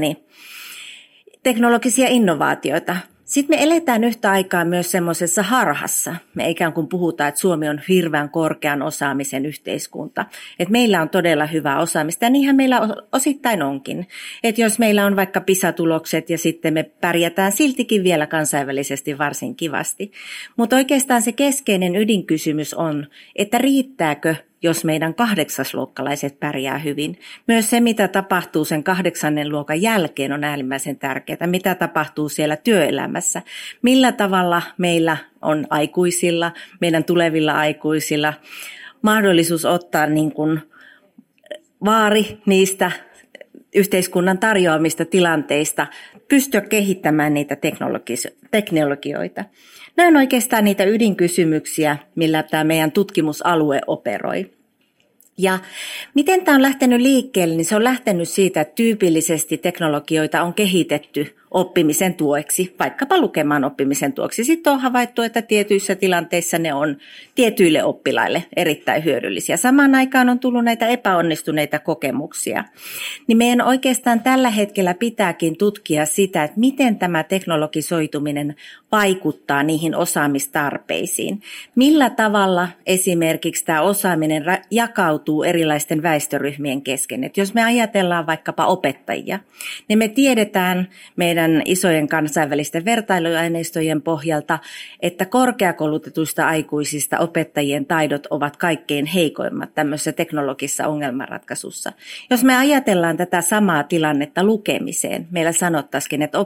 teknologisia innovaatioita. Sitten me eletään yhtä aikaa myös semmoisessa harhassa. Me ikään kuin puhutaan, että Suomi on hirveän korkean osaamisen yhteiskunta. Että meillä on todella hyvää osaamista ja niinhän meillä osittain onkin. Että jos meillä on vaikka PISA-tulokset ja sitten me pärjätään siltikin vielä kansainvälisesti varsin kivasti. Mutta oikeastaan se keskeinen ydinkysymys on, että riittääkö, jos meidän 8-luokkalaiset pärjää hyvin. Myös se, mitä tapahtuu sen 8. luokan jälkeen, on äärimmäisen tärkeää. Mitä tapahtuu siellä työelämässä. Millä tavalla meillä on aikuisilla, meidän tulevilla aikuisilla mahdollisuus ottaa niin kuin vaari niistä yhteiskunnan tarjoamista tilanteista pystyä kehittämään niitä teknologioita. Nämä on oikeastaan niitä ydinkysymyksiä, millä tämä meidän tutkimusalue operoi. Ja miten tämä on lähtenyt liikkeelle, niin se on lähtenyt siitä, että tyypillisesti teknologioita on kehitetty oppimisen tueksi, vaikkapa lukemaan oppimisen tueksi. Sitten on havaittu, että tietyissä tilanteissa ne on tietyille oppilaille erittäin hyödyllisiä. Samaan aikaan on tullut näitä epäonnistuneita kokemuksia. Niin meidän oikeastaan tällä hetkellä pitääkin tutkia sitä, että miten tämä teknologisoituminen vaikuttaa niihin osaamistarpeisiin. Millä tavalla esimerkiksi tämä osaaminen jakautuu erilaisten väestöryhmien kesken. Et jos me ajatellaan vaikkapa opettajia, niin me tiedetään meidän isojen kansainvälisten vertailuaineistojen pohjalta, että korkeakoulutetuista aikuisista opettajien taidot ovat kaikkein heikoimmat tämmöisessä teknologisessa ongelmanratkaisussa. Jos me ajatellaan tätä samaa tilannetta lukemiseen, meillä sanottaisiin, että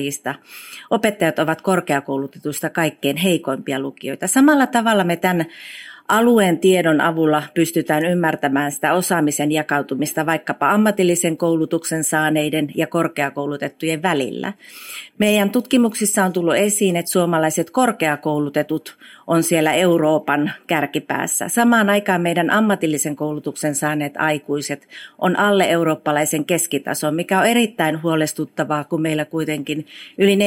opettajat ovat korkeakoulutetuista kaikkein heikoimpia lukijoita. Samalla tavalla me tämän alueen tiedon avulla pystytään ymmärtämään sitä osaamisen jakautumista vaikkapa ammatillisen koulutuksen saaneiden ja korkeakoulutettujen välillä. Meidän tutkimuksissa on tullut esiin, että suomalaiset korkeakoulutetut on siellä Euroopan kärkipäässä. Samaan aikaan meidän ammatillisen koulutuksen saaneet aikuiset on alle eurooppalaisen keskitason, mikä on erittäin huolestuttavaa, kun meillä kuitenkin yli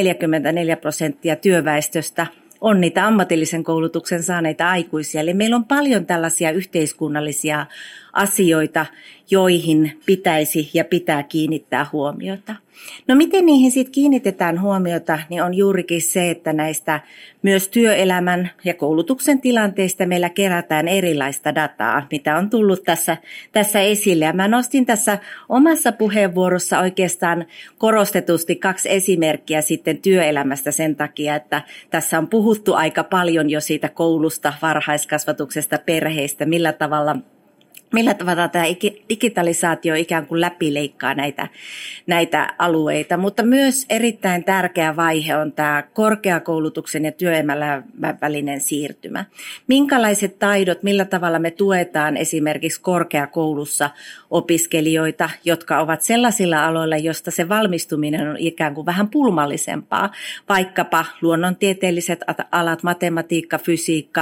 44% työväestöstä on niitä ammatillisen koulutuksen saaneita aikuisia. Eli meillä on paljon tällaisia yhteiskunnallisia asioita, joihin pitäisi ja pitää kiinnittää huomiota. No miten niihin sitten kiinnitetään huomiota, niin on juurikin se, että näistä myös työelämän ja koulutuksen tilanteista meillä kerätään erilaista dataa, mitä on tullut tässä esille. Ja mä nostin tässä omassa puheenvuorossa oikeastaan korostetusti 2 esimerkkiä sitten työelämästä sen takia, että tässä on puhuttu aika paljon jo siitä koulusta, varhaiskasvatuksesta, perheistä, millä tavalla tämä digitalisaatio ikään kuin läpileikkaa näitä alueita, mutta myös erittäin tärkeä vaihe on tämä korkeakoulutuksen ja työelämän välinen siirtymä. Minkälaiset taidot, millä tavalla me tuetaan esimerkiksi korkeakoulussa opiskelijoita, jotka ovat sellaisilla aloilla, josta se valmistuminen on ikään kuin vähän pulmallisempaa, vaikkapa luonnontieteelliset alat, matematiikka, fysiikka,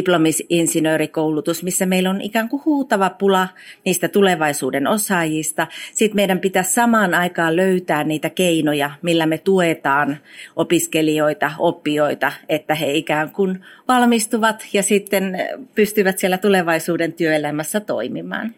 diplomi-insinöörikoulutus, missä meillä on ikään kuin huutava pula niistä tulevaisuuden osaajista. Sitten meidän pitäisi samaan aikaan löytää niitä keinoja, millä me tuetaan opiskelijoita, oppijoita, että he ikään kuin valmistuvat ja sitten pystyvät siellä tulevaisuuden työelämässä toimimaan.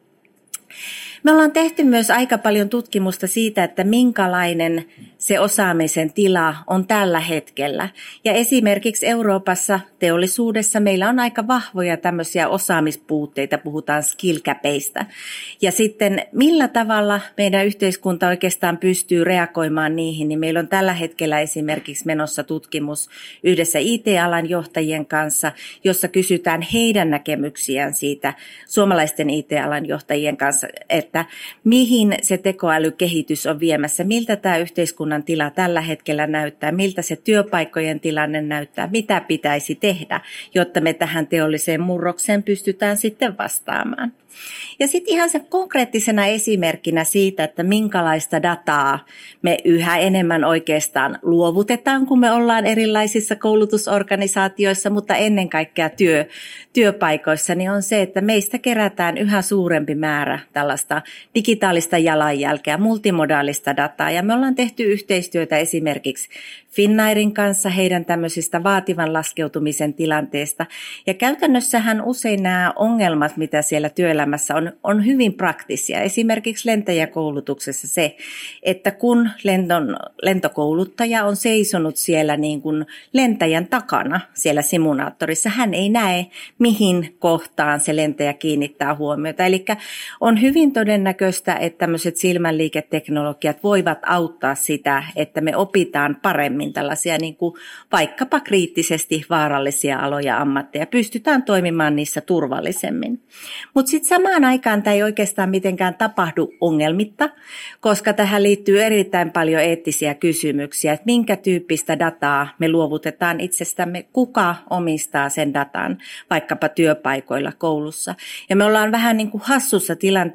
Me ollaan tehty myös aika paljon tutkimusta siitä, että minkälainen se osaamisen tila on tällä hetkellä. Ja esimerkiksi Euroopassa teollisuudessa meillä on aika vahvoja tämmöisiä osaamispuutteita, puhutaan skill gapista. Ja sitten millä tavalla meidän yhteiskunta oikeastaan pystyy reagoimaan niihin, niin meillä on tällä hetkellä esimerkiksi menossa tutkimus yhdessä IT-alan johtajien kanssa, jossa kysytään heidän näkemyksiään siitä suomalaisten IT-alan johtajien kanssa, että mihin se tekoälykehitys on viemässä, miltä tämä yhteiskunnan tila tällä hetkellä näyttää, miltä se työpaikkojen tilanne näyttää, mitä pitäisi tehdä, jotta me tähän teolliseen murrokseen pystytään sitten vastaamaan. Ja sitten ihan se konkreettisena esimerkkinä siitä, että minkälaista dataa me yhä enemmän oikeastaan luovutetaan, kun me ollaan erilaisissa koulutusorganisaatioissa, mutta ennen kaikkea työpaikoissa, niin on se, että meistä kerätään yhä suurempi määrä tällaista digitaalista jalanjälkeä, multimodaalista dataa. Ja me ollaan tehty yhteistyötä esimerkiksi Finnairin kanssa heidän tämmöisistä vaativan laskeutumisen tilanteesta. Ja käytännössähän usein nämä ongelmat, mitä siellä työelämässä on hyvin praktisia. Esimerkiksi lentäjäkoulutuksessa se, että kun lentokouluttaja on seisonut siellä niin kuin lentäjän takana siellä simulaattorissa, hän ei näe, mihin kohtaan se lentäjä kiinnittää huomiota. Eli on hyvin todennäköistä, että tämmöiset silmänliiketeknologiat voivat auttaa sitä, että me opitaan paremmin tällaisia niin kuin vaikkapa kriittisesti vaarallisia aloja ammatteja. Pystytään toimimaan niissä turvallisemmin. Mutta sitten samaan aikaan tämä ei oikeastaan mitenkään tapahdu ongelmitta, koska tähän liittyy erittäin paljon eettisiä kysymyksiä, että minkä tyyppistä dataa me luovutetaan itsestämme, kuka omistaa sen datan vaikkapa työpaikoilla koulussa. Ja me ollaan vähän niin kuin hassussa tilanteessa, että silloin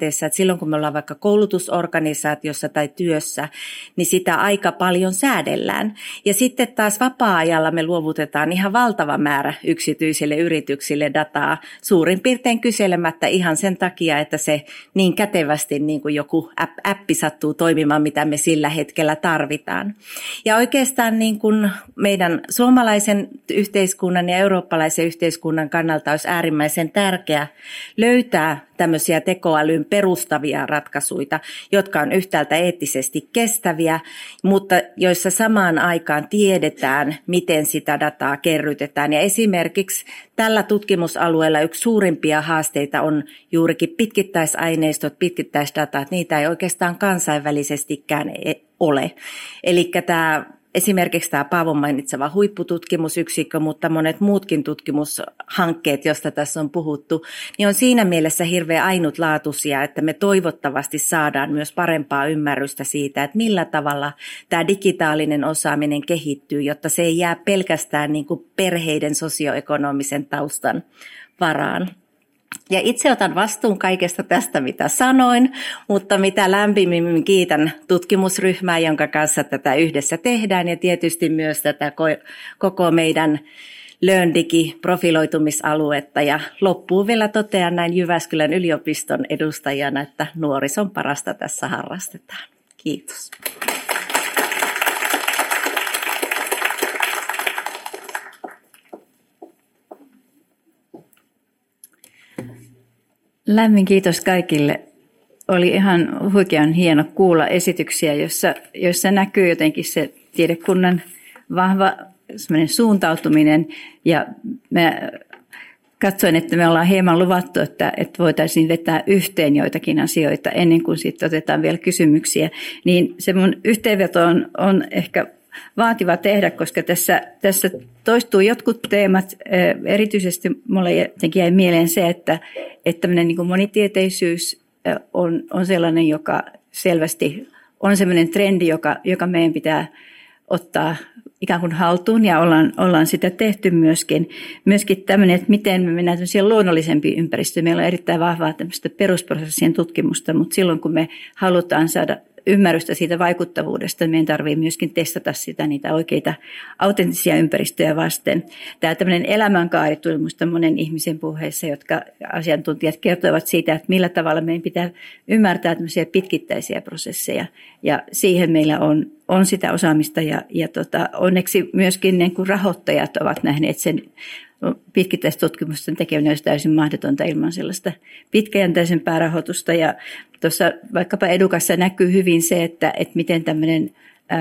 silloin, kun me ollaan vaikka koulutusorganisaatiossa tai työssä, niin sitä aika paljon säädellään. Ja sitten taas vapaa-ajalla me luovutetaan ihan valtava määrä yksityisille yrityksille dataa, suurin piirtein kyselemättä ihan sen takia, että se niin kätevästi niin kuin joku appi sattuu toimimaan, mitä me sillä hetkellä tarvitaan. Ja oikeastaan niin kuin meidän suomalaisen yhteiskunnan ja eurooppalaisen yhteiskunnan kannalta olisi äärimmäisen tärkeää löytää tämmöisiä tekoälyyn perustavia ratkaisuja, jotka on yhtäältä eettisesti kestäviä, mutta joissa samaan aikaan tiedetään, miten sitä dataa kerrytetään. Ja esimerkiksi tällä tutkimusalueella yksi suurimpia haasteita on juurikin pitkittäisaineistot, pitkittäisdatat. Niitä ei oikeastaan kansainvälisestikään ole. Eli esimerkiksi tämä Paavon mainitseva huippututkimusyksikkö, mutta monet muutkin tutkimushankkeet, joista tässä on puhuttu, niin on siinä mielessä hirveän ainutlaatuisia, että me toivottavasti saadaan myös parempaa ymmärrystä siitä, että millä tavalla tämä digitaalinen osaaminen kehittyy, jotta se ei jää pelkästään niin kuin perheiden sosioekonomisen taustan varaan. Ja itse otan vastuun kaikesta tästä, mitä sanoin, mutta mitä lämpimmin kiitän tutkimusryhmää, jonka kanssa tätä yhdessä tehdään, ja tietysti myös tätä koko meidän LearnDigi-profiloitumisaluetta. Ja loppuun vielä totean näin Jyväskylän yliopiston edustajana, että nuorison parasta tässä harrastetaan. Kiitos. Lämmin kiitos kaikille. Oli ihan huikean hieno kuulla esityksiä, joissa näkyy jotenkin se tiedekunnan vahva suuntautuminen. Ja mä katsoin, että me ollaan hieman luvattu, että voitaisiin vetää yhteen joitakin asioita ennen kuin sitten otetaan vielä kysymyksiä. Niin se mun yhteenveto on ehkä vaativa tehdä, koska tässä toistuu jotkut teemat. Erityisesti mulle jotenkin jäi mieleen se, että tämmöinen niin kuin monitieteisyys on sellainen, joka selvästi on sellainen trendi, joka meidän pitää ottaa ikään kuin haltuun, ja ollaan sitä tehty myöskin. Myöskin tämmöinen, että miten me mennään tämmöisiin luonnollisempiin ympäristöön. Meillä on erittäin vahvaa tämmöistä perusprosessien tutkimusta, mutta silloin kun me halutaan saada ymmärrystä siitä vaikuttavuudesta, meidän tarvitsee myöskin testata sitä niitä oikeita autenttisia ympäristöjä vasten. Tämä tämmöinen elämänkaari tuli minusta monen ihmisen puheissa, jotka asiantuntijat kertovat siitä, että millä tavalla meidän pitää ymmärtää tämmöisiä pitkittäisiä prosesseja. Ja siihen meillä on sitä osaamista ja onneksi myöskin niin kuin rahoittajat ovat nähneet sen pitkittäistutkimusten tekeminen olisi täysin mahdotonta ilman sellaista pitkäjänteisempää rahoitusta. Ja tuossa vaikkapa Edukassa näkyy hyvin se, että miten tämmöinen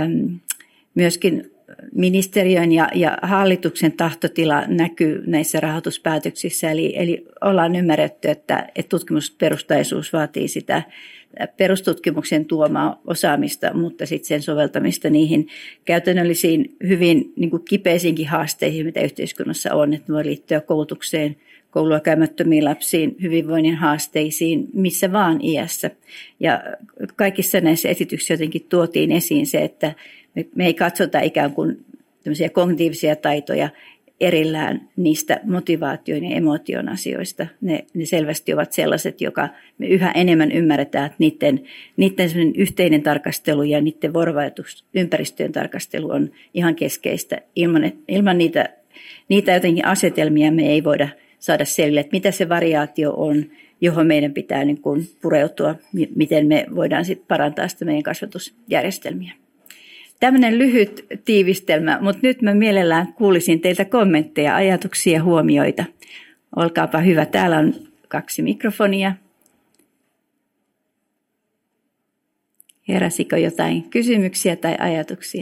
myöskin ministeriön ja hallituksen tahtotila näkyy näissä rahoituspäätöksissä. Eli ollaan ymmärretty, että tutkimusperustaisuus vaatii sitä perustutkimuksen tuomaa osaamista, mutta sitten sen soveltamista niihin käytännöllisiin, hyvin niin kuin kipeisiinkin haasteihin, mitä yhteiskunnassa on, että voi liittyä koulutukseen, koulua käymättömiin lapsiin, hyvinvoinnin haasteisiin, missä vaan iässä. Ja kaikissa näissä esityksissä jotenkin tuotiin esiin se, että me ei katsota ikään kuin tämmöisiä kognitiivisia taitoja erillään niistä motivaation ja emotion asioista. Ne selvästi ovat sellaiset, joka me yhä enemmän ymmärretään, että niiden yhteinen tarkastelu ja niiden vuorovaikutusympäristöjen tarkastelu on ihan keskeistä. Ilman niitä jotenkin asetelmia me ei voida saada selville, että mitä se variaatio on, johon meidän pitää niin kuin pureutua, miten me voidaan sitten parantaa sitä meidän kasvatusjärjestelmiä. Tämmöinen lyhyt tiivistelmä, mutta nyt mä mielellään kuulisin teiltä kommentteja, ajatuksia, huomioita. Olkaapa hyvä, täällä on 2 mikrofonia. Heräsikö jotain kysymyksiä tai ajatuksia?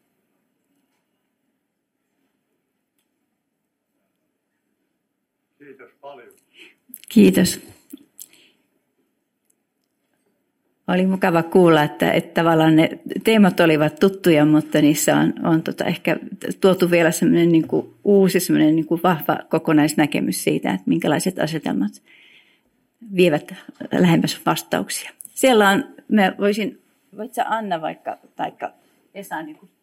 Kiitos paljon. Kiitos. Oli mukava kuulla, että tavallaan ne teemat olivat tuttuja, mutta niissä on ehkä tuotu vielä semmoinen niin kuin uusi, semmoinen niin kuin vahva kokonaisnäkemys siitä, että minkälaiset asetelmat vievät lähemmäs vastauksia. Siellä on, voit sä Anna vaikka, taikka Esa niin kuin.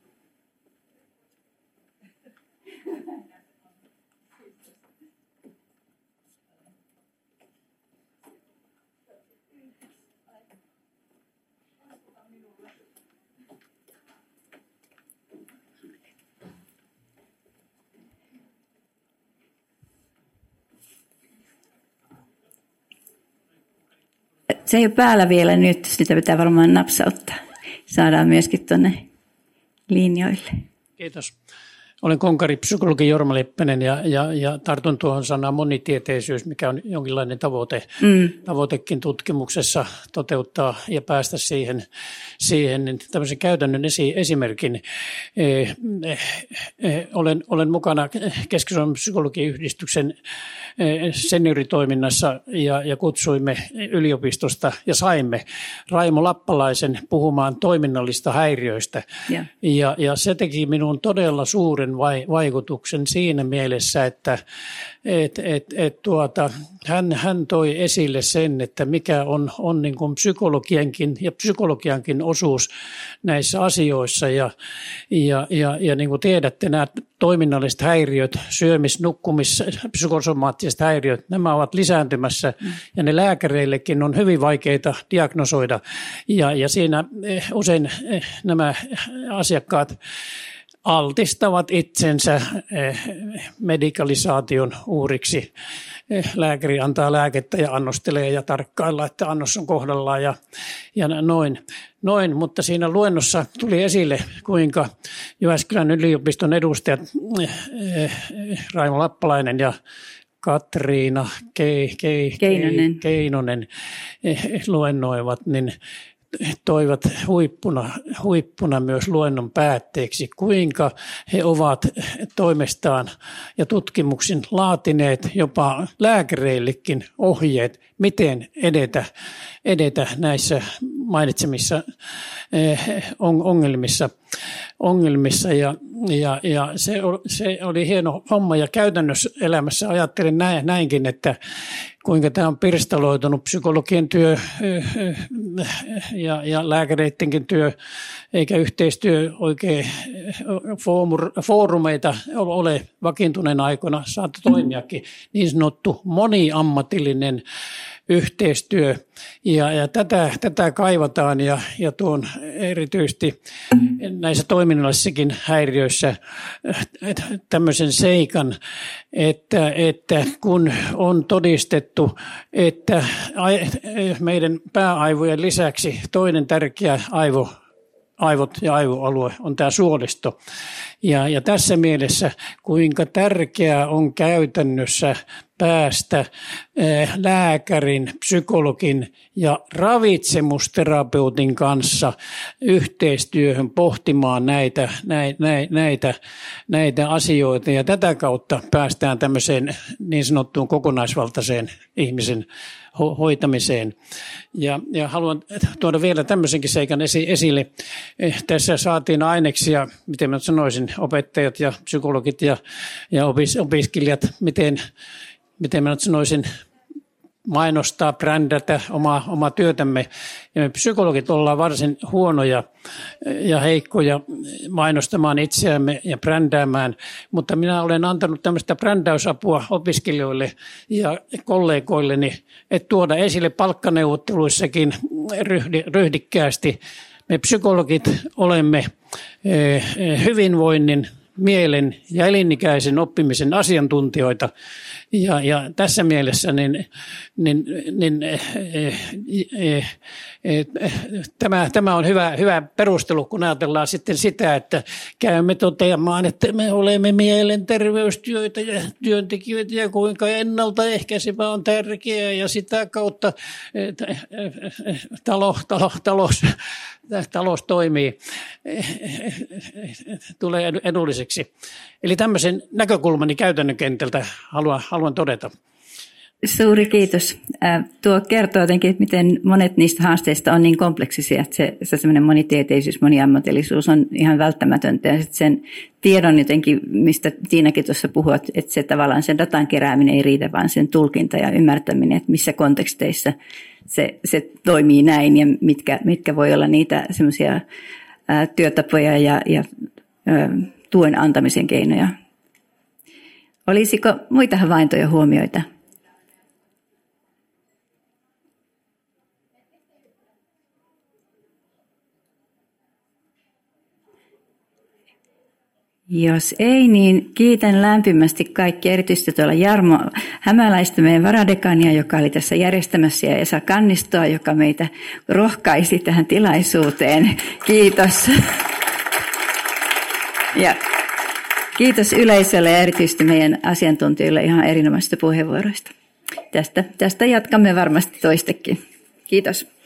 Se ei ole päällä vielä nyt, sitä pitää varmaan napsauttaa. Saadaan myöskin tuonne linjoille. Kiitos. Olen konkaripsykologi Jorma Leppänen ja tartun tuohon sanaan monitieteisyys, mikä on jonkinlainen tavoitekin tutkimuksessa toteuttaa ja päästä siihen niin tämmöisen käytännön esimerkin. Olen mukana Keski-Suomen psykologiyhdistyksen senioritoiminnassa ja kutsuimme yliopistosta ja saimme Raimo Lappalaisen puhumaan toiminnallista häiriöistä. Ja se teki minun todella suuren vaikutuksen siinä mielessä, että hän toi esille sen, että mikä on niin kuin psykologiankin osuus näissä asioissa ja niin kuin tiedätte, nämä toiminnalliset häiriöt, psykosomaattiset häiriöt, nämä ovat lisääntymässä ja ne lääkäreillekin on hyvin vaikeita diagnosoida ja siinä usein nämä asiakkaat altistavat itsensä medikalisaation uhriksi. Lääkäri antaa lääkettä ja annostelee ja tarkkailla, että annos on kohdallaan ja noin. Mutta siinä luennossa tuli esille, kuinka Jyväskylän yliopiston edustajat Raimo Lappalainen ja Katriina Keinonen luennoivat, niin toivat huippuna myös luennon päätteeksi, kuinka he ovat toimestaan ja tutkimuksin laatineet jopa lääkäreillekin ohjeet, miten edetä näissä mainitsemissa ongelmissa ja se oli hieno homma ja käytännössä elämässä ajattelen näinkin, että kuinka tämä on pirstaloitunut psykologien työ ja lääkäreidenkin työ, eikä yhteistyö oikein foorumeita ole vakiintuneen aikoina saatu toimiakin, niin sanottu moniammatillinen yhteistyö ja tätä kaivataan ja tuon erityisesti näissä toiminnallisissakin häiriöissä tämmöisen seikan, että kun on todistettu, että meidän pääaivojen lisäksi toinen tärkeä aivot ja aivoalue on tämä suolisto. Ja tässä mielessä, kuinka tärkeää on käytännössä päästä lääkärin, psykologin ja ravitsemusterapeutin kanssa yhteistyöhön pohtimaan näitä asioita. Ja tätä kautta päästään tämmöiseen niin sanottuun kokonaisvaltaiseen ihmisen hoitamiseen. Ja haluan tuoda vielä tämmöisenkin seikan esille. Tässä saatiin aineksia, miten mä sanoisin, opettajat ja psykologit ja opiskelijat, miten mä nyt sanoisin, mainostaa, brändätä omaa työtämme. Ja me psykologit ollaan varsin huonoja ja heikkoja mainostamaan itseämme ja brändäämään, mutta minä olen antanut tämmöistä brändäysapua opiskelijoille ja kollegoilleni, että tuoda esille palkkaneuvotteluissakin ryhdikkäästi. Me psykologit olemme hyvinvoinnin, mielen ja elinikäisen oppimisen asiantuntijoita. Ja tässä mielessä tämä on hyvä perustelu, kun ajatellaan sitten sitä, että käymme toteamaan, että me olemme mielenterveystyötä ja työntekijöitä ja kuinka ennaltaehkäisevä on tärkeää ja sitä kautta talous toimii, tulee edulliseksi. Eli tämmöisen näkökulmani käytännön kentältä haluan todeta. Suuri kiitos. Tuo kertoo jotenkin, että miten monet niistä haasteista on niin kompleksisia, että se semmoinen monitieteisyys, moniammatillisuus on ihan välttämätöntä. Ja sitten sen tiedon jotenkin, mistä Tiinakin tuossa puhuit, että se tavallaan sen datan kerääminen ei riitä, vaan sen tulkinta ja ymmärtäminen, että missä konteksteissa se toimii näin ja mitkä voi olla niitä semmoisia työtapoja ja tuen antamisen keinoja. Olisiko muita havaintoja, huomioita? Jos ei, niin kiitän lämpimästi kaikki, erityisesti tuolla Jarmo Hämäläistä, meidän varadekania, joka oli tässä järjestämässä, ja Esa Kannistoa, joka meitä rohkaisi tähän tilaisuuteen. Kiitos. Ja kiitos yleisölle ja erityisesti meidän asiantuntijoille ihan erinomaisista puheenvuoroista. Tästä jatkamme varmasti toistekin. Kiitos.